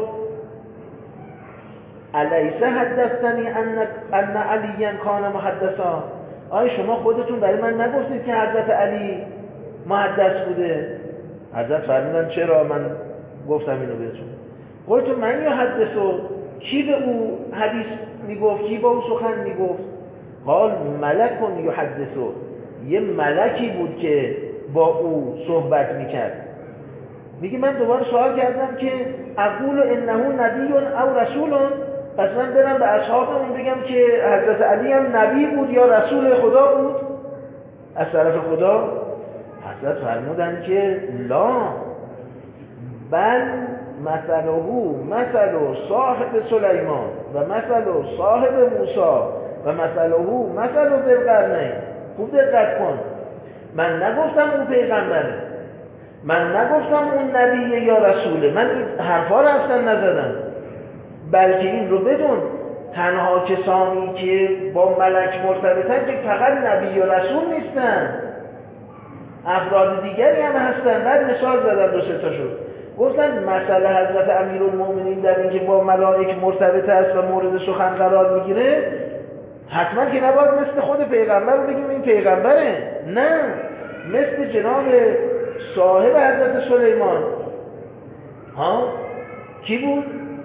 الیس حدثتنی ان ان علی کان محدثا، آیا شما خودتون برای من نگفتید که حضرت علی محدث بوده؟ حضرت فرمودن چرا من گفتم اینو بهتون. قلت من یحدثو، کی به او حدیث میگفت، کی با او سخن میگفت؟ قال ملک یحدثو، یه ملکی بود که با او صحبت میکرد. میگه من دوباره سوال کردم که اقول انه نبی او رسول، پس من برم به اصحابمون بگم که حضرت علی هم نبی بود یا رسول خدا بود از طرف خدا؟ حضرت فرمودن که لا، بل مثله مثل صاحب سلیمان و مثل صاحب موسی و مثله مثل ذوالقرنین. خوب دقت کن، من نگفتم اون پیغمبره، من نگفتم اون نبیه یا رسوله، من این حرفا رو اصلا نزدم، بلکه این رو بدون تنها کسانی که با ملک مرتبطن که فقط نبی و رسول نیستن، افراد دیگری هم هستن. بعد مثال زدم دو سه تا شد، گفتن مسئله حضرت امیرالمومنین در اینکه با ملائک مرتبط است و مورد سخن قرار میگیره، حتما که نباید مثل خود پیغمبر رو بگیم این پیغمبره، نه، مثل جناب صاحب حضرت سلیمان. ها کی بود؟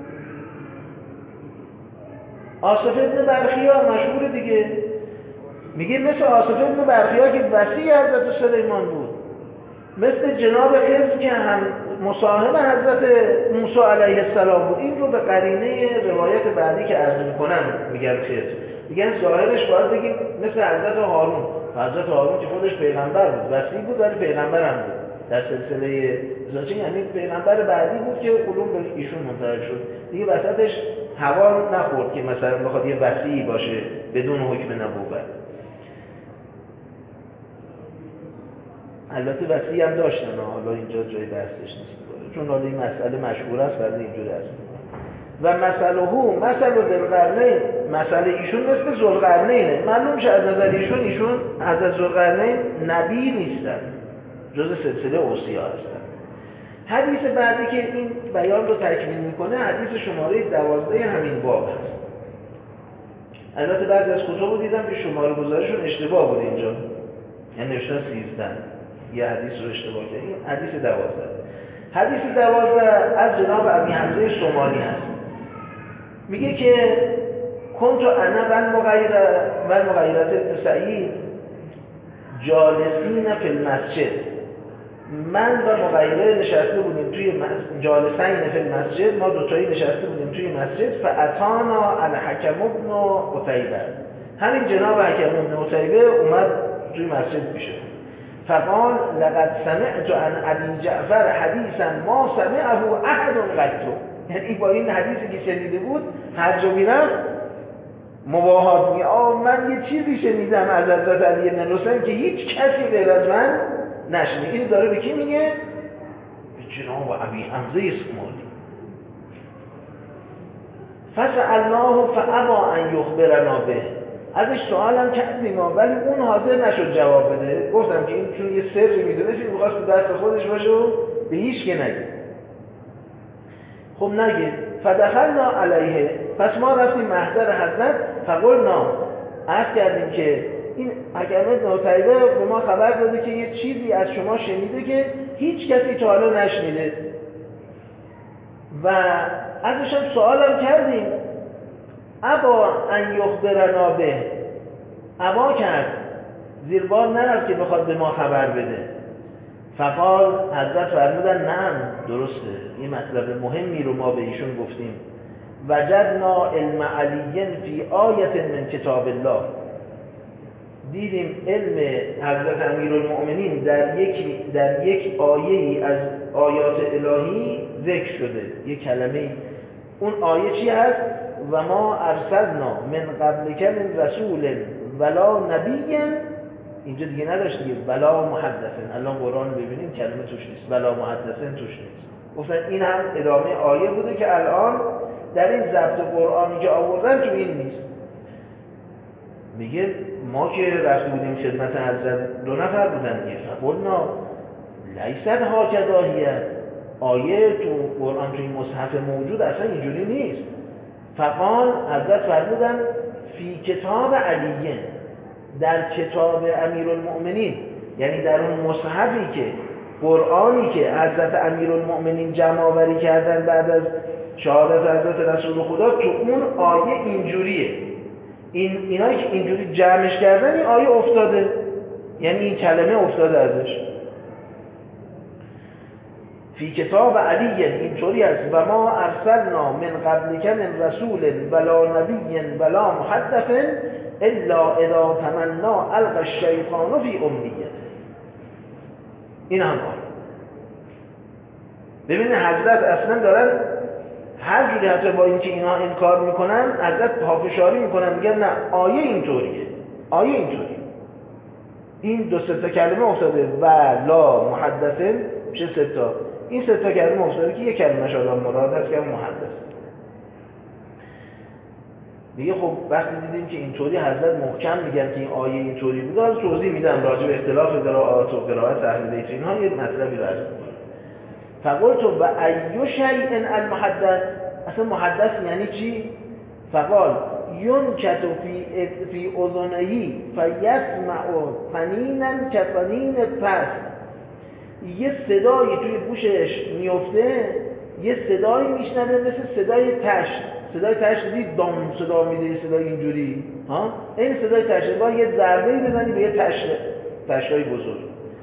آصف ابن برخیا، مشهور دیگه، میگه مثل آصف ابن برخیا که وصی حضرت سلیمان بود، مثل جناب خضر که هم مصاحب حضرت موسی علیه السلام بود. این رو به قرینه روایت بعدی که عرض میکنم میگن خضر، میگن ظاهرش باید بگیم مثل حضرت هارون. حضرت هارون که خودش پیغمبر بود، وصی بود ولی پیغمبر هم بود در سلسله ازاچه، یعنی پیغمبر بعدی بود که علوم به ایشون منتقل شد دیگه، وسطش هوا نخورد که مثلا بخواد یه وصی باشه بدون حکم نبوت. البته وصی هم داشتن، حالا اینجا جای بحثش نیست چون حالا این مسئله مشهور است ولی اینجوری است. و مسئله مثل ذوالقرنین، مسئله ایشون مثل ذوالقرنینه. معلوم شه از نظر ایشون ایشون حضرت ذوالقرنین نبی نیستن، جز سلسله اوصیا هستن. حدیث بعدی که این بیان رو تکمیل میکنه حدیث شماره دوازده همین باب هست. البته بعضی از کتب رو دیدم که شماره گذاریشون اشتباه بود اینجا، یعنی نوشتن سیزده، یه حدیث رو اشتباه کرد. این حدیث دوازده. حدیث دوازده از جناب ابی حمزه سومانی هست. میگه که کنت انا و المغیره و المغیرت ابن سعید جالسین فی المسجد، من و مغیره نشسته بودیم توی جالسین فی المسجد، ما دوتایی نشسته بودیم توی مسجد. فاتانا الحکم ابن عتیبه، همین جناب حکم ابن عتیبه اومد توی مسجد پیش. فقال لقد سمعت عن ابی جعفر حدیثا ما سمعه احد قط، یعنی با این حدیثی که شنیده بود هر جا میرفت مباهات میگه آه من یه چیزی شنیدم از حضرت علی بن الحسین که هیچ کسی غیر از من نشنید. این داره به کی میگه؟ به جناب ابی حمزه سومانی. فسألناه فابا ان یخبرنا به، ازش سوالم کردیم ولی اون حاضر نشد جواب بده. گفتم که این چون یه سری میدونه چون می‌خواست دست خودش باشه و به هیچ که نگه. خب نگه. فدخلنا علیه، پس ما رفتیم محضر حضرت. فقلنا، عرض کردیم که این حکم ابن عتیبه به ما خبر داده که یه چیزی از شما شنیده که هیچ کسی تا حالا نشنیده و ازش هم سوالم کردیم. ابا ان یخبرنا به، ابا کرد، زیر بار نرفت که بخواد به ما خبر بده. فقال، حضرت فرمودن نعم درسته، این مطلب مهمی رو ما به ایشون گفتیم. وجدنا علم علی فی آیت من کتاب الله، دیدیم علم حضرت امیرالمؤمنین در یک در یک آیه‌ای از آیات الهی ذکر شده، یک کلمه. اون آیه چی هست؟ و ما ارسلنا من قبلک من رسول ولا نبی، اینجا دیگه نداشت دیگه، ولا محدثن. الان قرآن ببینیم کلمه توش نیست، ولا محدثن توش نیست. گفتن این هم ادامه آیه بوده که الان در این ضبط قرآنی که آوردن تو این نیست. میگه ما که رفته بودیم خدمت حضرت، دو نفر بودن دیگه. فقلنا لیست هاکذا هی، آیه تو قرآن تو این مصحف موجود اصلا اینجوری نیست. فقال حضرت فرمودن فی کتاب علیه، در کتاب امیرالمؤمنین، یعنی در اون مصحفی که قرآنی که حضرت امیرالمؤمنین جمع آوری کردن بعد از شهادت حضرت رسول خدا، تو اون آیه اینجوریه. این اینایی که اینجوری جمعش کردن این آیه افتاده، یعنی این کلمه افتاده ازش. فی کتاب علی اینطوری است و ما ارسلنا من قبلک من رسول ولا نبی ولا محدث الا اذا تمنا القى الشیطان فی امنیته. این هم آیه. ببینید حضرت اصلا دارن هر جوری حتی با اینکه اینا انکار میکنن حضرت پافشاری میکنن، میگن نه آیه اینطوریه، آیه اینطوریه. این دو سه تا کلمه افتاده و لا محدث میشه سه تا، این سه تا کلمه افتاده که یک کلمه شاید مراد هست که محدث. دیگه خب وقتی دیدیم که اینطوری حضرت محکم میگن که این آیه اینطوری بود، از توضیح میدم راجع به اختلاف قرائات و قرائت اهل بیت اینها یه مطلبی رو عرض می‌کنم. فقلت و ایو شیء المحدث، اصلا محدث یعنی چی؟ فقال ینکت فی فی اذنیه فیسمع فنینا کفنین پس، یه صدایی توی گوشش میفته، یه صدایی میشنوه مثل صدای تشت. صدای تشت دید دام صدا میده، صدای اینجوری ها، این صدای تشت. با یه ضربه‌ای بزنی به یه تشت، تشتای بزرگ.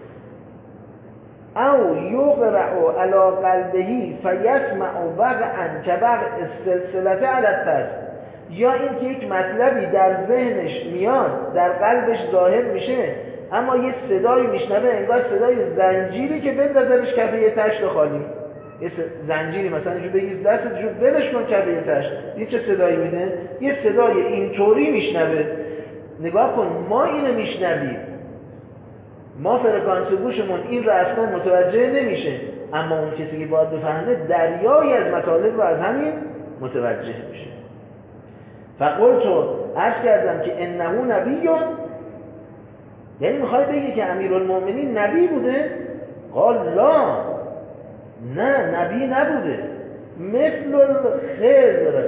او یقرأ علی قلبه فیسمع وقعا کبق السلسله علی التست، یا اینکه یک مطلبی در ذهنش میاد در قلبش ظاهر میشه اما یه صدایی میشنوه انگار صدای زنجیری که بندازنش کف یه تشت خالی. یه زنجیری مثلا اینجور بگیر دستت جو بلش کن کف یه تشت، این چه صدایی میده؟ یه صدای اینطوری میشنوه. نگاه کن ما اینو میشنویم، ما فرکانس گوشمون این رو اصلا متوجه نمیشه، اما اون کسی که باید بفهمه دریایی از مطالب رو از همین متوجه میشه. فقلتو عرض کردم که انه نبیون، یعنی میخوای بگی که امیرالمؤمنین نبی بوده؟ قال لا، نه نبی نبوده. مثل الخضر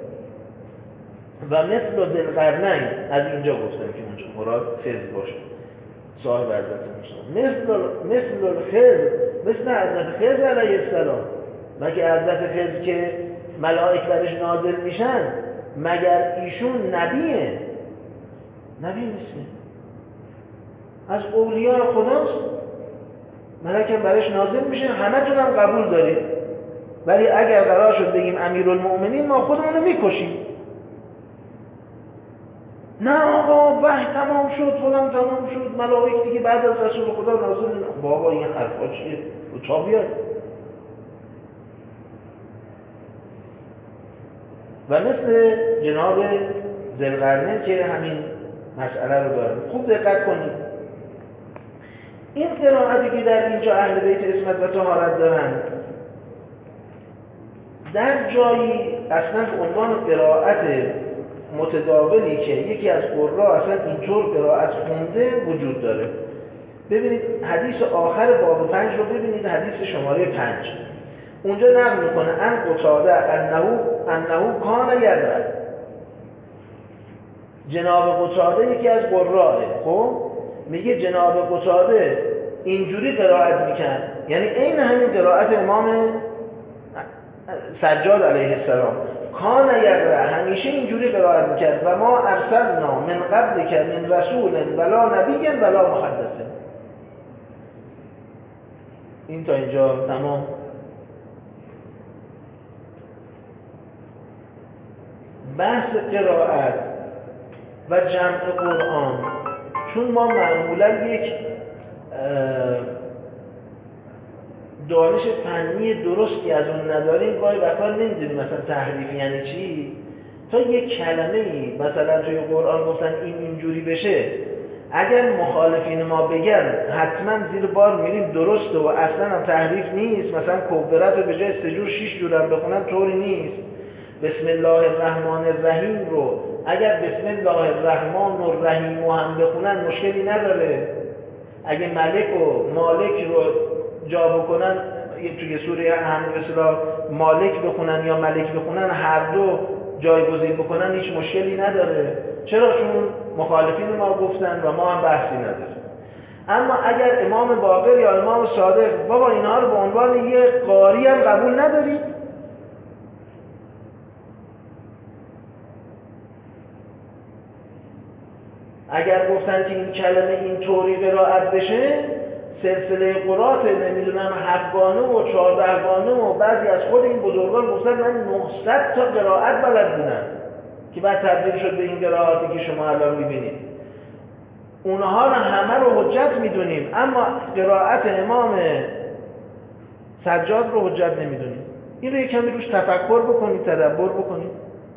و مثل ذوالقرنین، از اینجا گفتم که اونجا مراد خضر باشه، صاحب حضرت موسی. مثل مثل الخضر، مثل حضرت خضر علیه السلام. مگه حضرت خضر که ملائک برش نازل میشن مگر ایشون نبیه؟ نبی نیست، از اولیاء خداست. ملائکه برش نازل میشه، همه تون هم قبول دارید، ولی اگر قرار شد بگیم امیرالمؤمنین ما خودمونو میکشیم. نه آقا وحی تمام شد، فلان تمام شد، ملائک دیگه بعد از رسول خدا نازل. بابا این حرفا چیه؟ رو تا بیاد. و مثل جناب ذوالقرنین که همین مسئله رو داره. خوب دقت کنید. این قرائتی که در اینجا اهل بیت عصمت و طهارت دارن، در جایی اصلا عنوان قرائت متداولی که یکی از قرا اصلا اینطور قرائت خونده وجود داره. ببینید حدیث آخر باب پنج رو ببینید، حدیث شماره پنج. اونجا نقل میکنه ان قتاده انه انه کان یقرأ. جناب قتاده یکی از قرائه، خب میگه جناب قتاده اینجوری قرائت میکرد، یعنی عین همین قرائت امام سجاد علیه السلام. کان یقرأ، همیشه اینجوری قرائت میکرد. و ما ارسلنا من قبل که من رسول ولا نبی ولا محدث. این تا اینجا تمام. بحث قرائت و جمع قرآن، چون ما معمولا یک دانش فنی درستی از اون نداریم، گاهی وقتا نمیدونیم مثلا تحریف یعنی چی. تا یک کلمه‌ای مثلا توی قرآن گفتن این اینجوری بشه، اگر مخالفین ما بگن حتما زیر بار میریم درسته و اصلا هم تحریف نیست. مثلا کبرت رو به جای سه جور شش جور هم بخونن طوری نیست. بسم الله الرحمن الرحیم رو اگر بسم الله الرحمن الرحیم هم بخونن مشکلی نداره. اگه ملک و مالک رو جا بکنن توی سوره حمد مثلا مالک بخونن یا ملک بخونن هر دو جایگزین بکنن هیچ مشکلی نداره. چرا؟ چون مخالفین ما گفتن و ما هم بحثی نداریم. اما اگر امام باقر یا امام صادق بابا اینها رو به عنوان یه قاری هم قبول ندارید، اگر گفتن که این کلمه این طوری قرائت بشه، سلسله قرات نمیدونم هفتگانه و چهاردهگانه و بعضی از خود این بزرگان گفتن من نهصد تا قرائت بلد بودم که بعد تبدیل شد به این قرائاتی که شما الان میبینید. اونها رو همه رو حجت میدونیم، اما قرائت امام سجاد رو حجت نمیدونیم. این رو یک کمی روش تفکر بکنید، تدبر بکنید.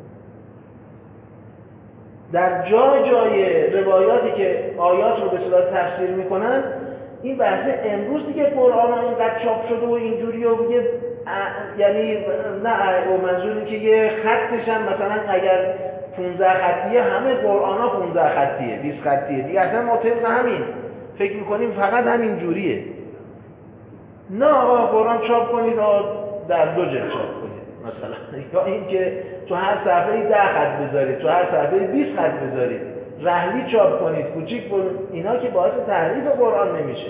در جای جای روایاتی که آیات رو به صورت تفسیر میکنن، این بحث امروز دیگه قرآن ها اینقدر چاپ شده و اینجوری و دیگه یعنی نه، و منظور این که یه خطش هم مثلا اگر پونزده خطیه همه قرآن ها پونزده خطیه بیست خطیه دیگه، اصلا ما طبق همین فکر میکنیم فقط همین جوریه. نه آقا قرآن چاپ کنید در دو جلد چاپ کنید مثلا، یا این که تو هر صفحه ده خط بذارید، تو هر صفحه بیست خط بذارید، رحلی چاپ کنید، کوچیک کنید، اینا که باعث تحریف قرآن نمیشه.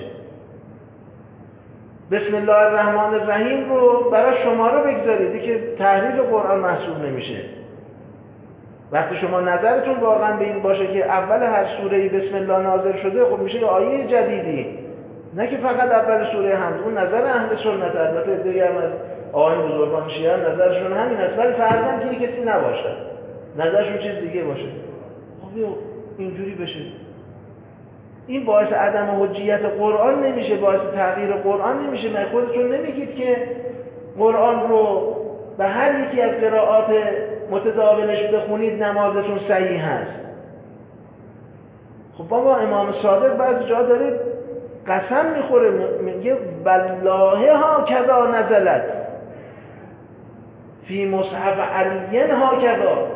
بسم الله الرحمن الرحیم رو برای شماره بگذارید که تحریف قرآن محسوب نمیشه. وقتی شما نظرتون واقعا به این باشه که اول هر سوره‌ای بسم الله نازل شده، خب میشه یه آیه جدیدی، نه که فقط اول سوره حمد. اون نظر اهل سنت، البته دیگه هم از آقایان بزرگان شیعه نظرشون همین است، ولی فرضاً که کسی نباشه نظرشون چیز دیگه باشه، خب اینجوری بشه. این باعث عدم حجیت قرآن نمیشه، باعث تغییر قرآن نمیشه. من خودتون نمیگید که قرآن رو به هر یکی از قرائات متداولش بخونید نمازتون صحیح هست. خب بابا امام صادق بعضی جا داره قسم میخوره، میگه والله ها کذا نزلت فی مصحف علی ها کذا.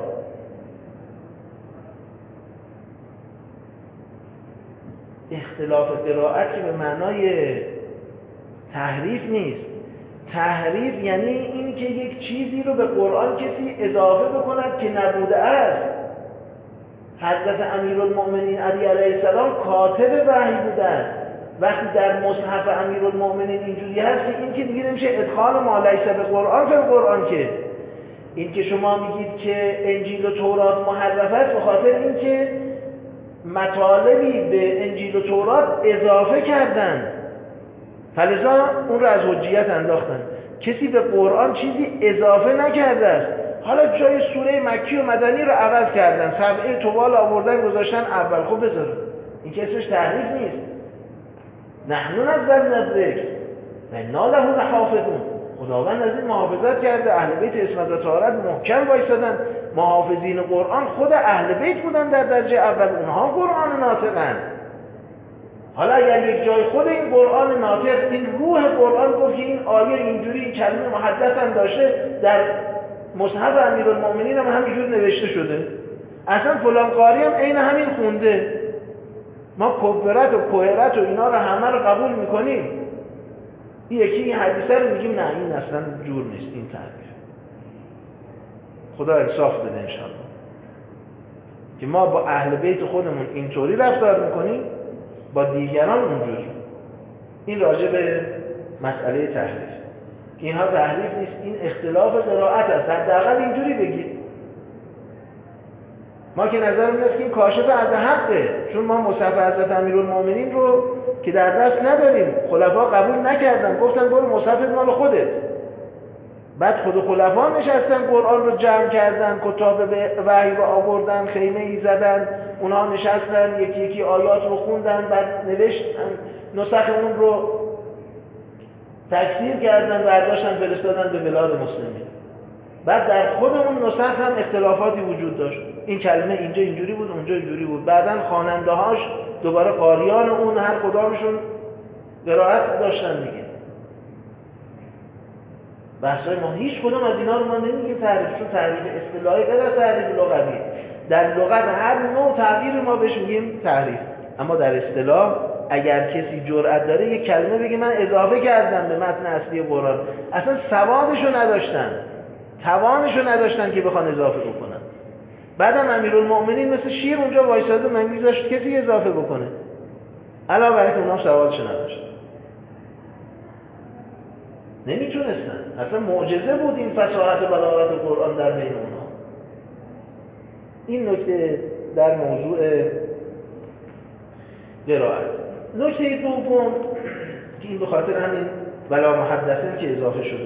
اختلاف قرائت که به معنای تحریف نیست. تحریف یعنی این که یک چیزی رو به قرآن کسی اضافه بکند که نبوده است. حضرت امیرالمؤمنین علی علیه السلام کاتب وحی بودند. وقتی در مصحف امیرالمؤمنین اینجوری هست که این که دیگه نمیشه ادخال ما لیس به قرآن فی قرآن، که این که شما میگید که انجیل و تورات محرف است به خاطر این که مطالبی به انجیل و تورات اضافه کردن، فلذا اون رو از حجیت انداختن. کسی به قرآن چیزی اضافه نکرده است. حالا جای سوره مکی و مدنی رو عوض کردن، سبعه طوال آوردن گذاشتن اول، خب بذارن، این که اسمش تحریف نیست. نحن نزلنا الذکر و انا له لحافظون. خداوند از این محافظت کرده، اهل بیت عصمت و طهارت محکم وایسادن. محافظین قرآن خود اهل بیت بودن در درجه اول، اونها قرآن ناطقن. حالا اگر یک جای خود این قرآن ناطق، این روح قرآن گفت که این آیه اینجوری کلمه محدث هم داشته، در مصحف امیرالمؤمنین هم همینجور نوشته شده، اصلا فلان قاری هم عین همین خونده، ما کبرت و کوهرت و اینا رو همه رو قبول میکنیم. این یکی این حدیثه رو میگیم نه این اصلا جور نیست، این تعریف. خدا انصاف بده انشاءالله که ما با اهل بیت خودمون اینطوری رفتار میکنیم، با دیگران اونجور. این راجع به مسئله تحریف، اینها تحریف نیست، این اختلاف قرائت است. حداقل اینجوری بگید. ما که نظرمون اینه که این کاشف از حقه، چون ما مصحف حضرت امیرالمؤمنین رو که در دست نداریم، خلفا قبول نکردن، گفتن برو مصحف مال خودت. بعد خود خلفا نشستن قرآن رو جمع کردن، کتاب وحی رو آوردن، خیمه ای زدن، اونها نشستن یکی یکی آیات رو خوندن، بعد نوشتن، نسخ اون رو تکثیر کردن، برداشتن فرستادن به بلاد مسلمین. بعد در خود اون نسخ هم اختلافاتی وجود داشت، این کلمه اینجا اینجوری بود، اونجا اینجوری بود. بعدن خواننده هاش دوباره قاریان اون هر کدامشون قرائت داشتن دیگه. بحثای ما هیچ کدوم از اینا رو ما نمیگیم تعریف، چون تعریف اصطلاحی غیر از تعریف لغوی. در لغت هر نوع تغییر ما بهش میگیم تعریف، اما در اصطلاح اگر کسی جرأت داره یک کلمه بگه من اضافه کردم به متن اصلی قرآن، اصلا سوادشو نداشتن، توانشو نداشتن که بخوان اضافه بکنن. بعدم امیرالمؤمنین مثل شیر اونجا وایساده من میذاشت کسی اضافه بکنه، علاوه بر اینکه اونها سوادشو نداشتن نمیتونستن. اصلا معجزه بود این فصاحت و بلاغت قرآن در بین اونها. این نکته در موضوع قرائت. نکته دوم که این به خاطر همین ولا محدثین که اضافه شده،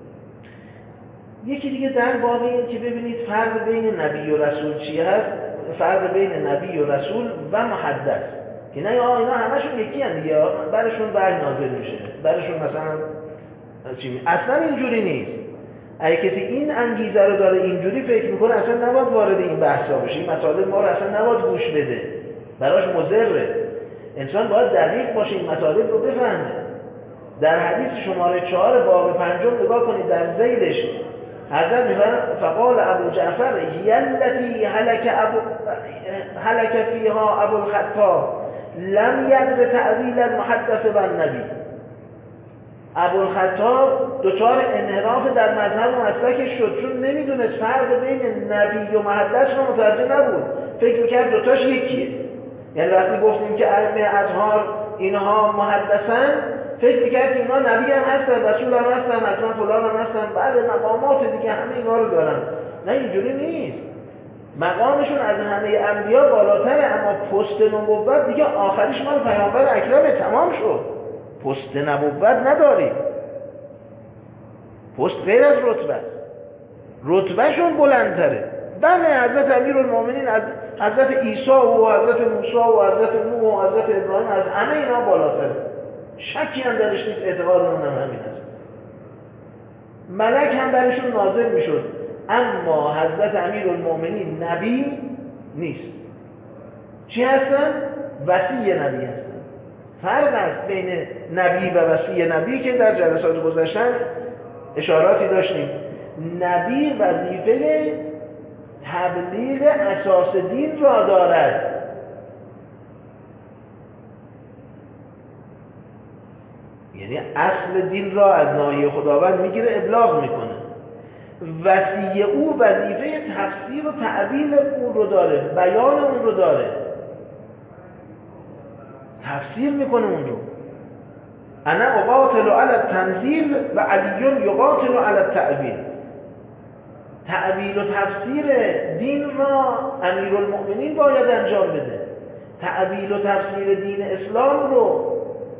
یکی دیگه در باب این که ببینید فرق بین نبی و رسول چی هست، فرق بین نبی و رسول و محدث، که نه آه اینا همشون یکی هستند دیگه، برشون وحی نازل میشه، برشون مثلا چی، اصلا اینجوری نیست. اگه کسی این انگیزه رو داره اینجوری فکر میکنه اصلا نباید وارد این بحثا بشه، این مطالب ما رو اصلا نباید گوش بده، براش مضره. انسان باید دقیق باشه، این مطالب رو بفهمه. در حدیث شماره چهار باب پنجم نگاه کنید، در ذیلش حضرت میفرمایند فقال ابو جعفر یلتی هلک ابو هلک فیها ابو الخطاب لم یدر تعویل المحدث و النبی. ابوالخطاب دچار انحراف در مذهب و مسلکش شد، چون نمیدونست فرق بین نبی و محدث رو متوجه نبود، فکر میکرد دوتاش یکیه. یعنی وقتی گفتیم که ائمه اطهار اینها محدثن، فکر میکرد که اینها نبی هم هستن، رسول هم هستن، حتما فلان هم هستن، بعد مقامات دیگه همه اینا رو دارن. نه اینجوری نیست، مقامشون از همه انبیا بالاتره، اما پست نبوت دیگه آخریش مال پیامبر اکرمه، تمام شد. پست نبوت نداریم، پست غیر از رتبه، رتبه شون بلندتره. بله حضرت امیرالمؤمنین از حضرت عیسی و حضرت موسی و حضرت نوح و حضرت ابراهیم از همه اینا بالاتره، شکی هم درش نیست، اعتقادمون هم همین است. ملک هم برشون نازل میشد، اما حضرت امیرالمؤمنین نبی نیست. چی هستن؟ وصی نبی هستن. فرق است بین نبی و وصی نبی که در جلسات گذشته اشاراتی داشتیم. نبی وظیفه تبلیغ اساس دین را دارد، یعنی اصل دین را از ناحیه خداوند میگیره، ابلاغ میکنه. وصی او وظیفه تفسیر و تعبیر اون رو داره، بیان اون رو داره، تفسیر میکنه اون رو. انا اقاتل علی التنزیل و علی یقاتل علی التعبیر. تعبیر و تفسیر دین را امیرالمؤمنین باید انجام بده. تعبیر و تفسیر دین اسلام رو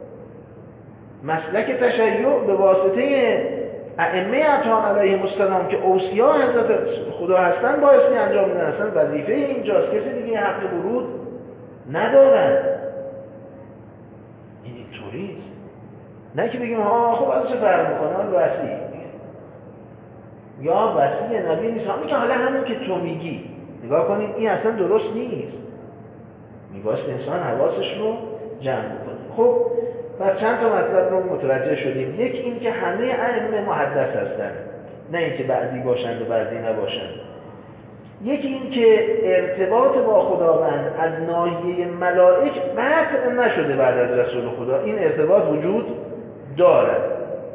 مسلک تشیع به واسطه ائمه اطهار علیهم السلام که اوصیا حضرت خدا هستن بایستی انجام بدن. اصلا وظیفه اینجاست، کسی دیگه حق ورود ندارد. این اینطوریه، نه که بگیم ها خب از چه فرق میکنه وصی یا وصی نبی نیست، همین که حالا همون که تو میگی. نگاه کنید این اصلا درست نیست، میباید انسان حواسش رو جمع بکنه. خب پس چند تا مطلب رو متوجه شدیم. یک این که همه ائمه محدث هستن، نه اینکه بعضی باشند و بعضی نباشند. یکی این که ارتباط با خداوند از ناحیه ملائک قطع نشده بعد از رسول خدا، این ارتباط وجود دارد.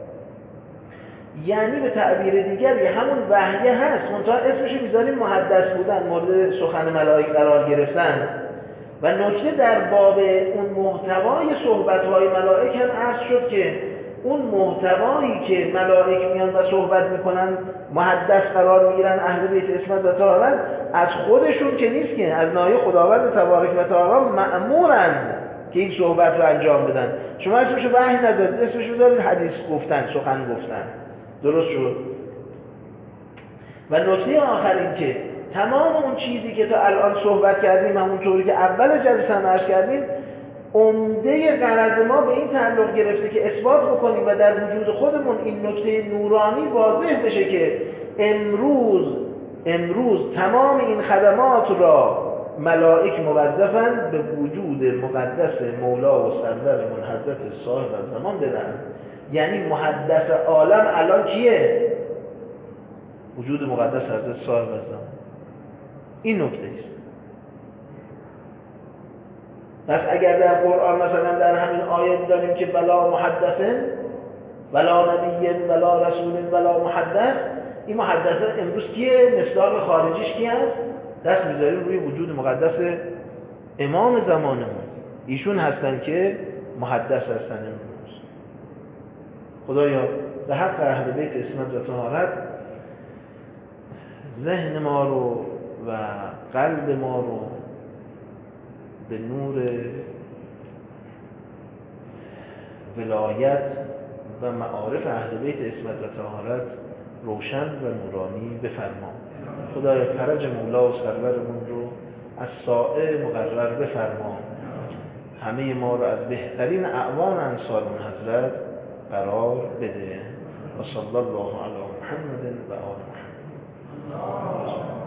یعنی به تعبیر دیگری همون وحی هست، منتها اسمش میذاریم محدث بودن، مورد سخن ملائک قرار گرفتن. و نکته در باب اون محتوای صحبت‌های ملائک هم عرض شد که اون محتوایی که ملائک میان و صحبت میکنن محدث قرار میگیرن، اهل بیت عصمت و طهارت، از خودشون که نیست، که از ناحیه خداوند تبارک و تعالی مأمورند که این صحبت رو انجام بدن. شما اسمشو وحی ندارید، اسمشو دارید حدیث گفتن، سخن گفتن. درست شد. و نکته آخر این که تمام اون چیزی که تا الان صحبت کردیم، همونطوری که اول جلسه هم عرض کردیم، عمده غرض ما به این تعلق گرفته که اثبات بکنیم و در وجود خودمون این نکته نورانی واضح بشه که امروز امروز تمام این خدمات را ملائک موظفند به وجود مقدس مولا و سرور من حضرت صاحب الزمان بدن. یعنی محدث عالم الان کیه؟ وجود مقدس حضرت صاحب الزمان. این نکته است. پس اگر در قرآن مثلا در شاهد داریم که بلا محدثن ولا نبی ولا رسول ولا محدث. این محدثه امروز کیه؟ مصداق خارجیش کی هست؟ دست میذاریم روی وجود مقدس امام زمانمون. ایشون هستن که محدث هستن امروز. خدایا به حق اهل بیت عصمت و طهارت ذهن ما رو و قلب ما رو به نور ولایت و معارف اهل بیت عصمت و طهارت روشن و نورانی بفرما. خدای فرج مولا و سرورمون رو از سائه مقرر بفرما. همه ما رو از بهترین اعوان انصار اون حضرت قرار بده. و صلی الله علی محمد و آل محمد.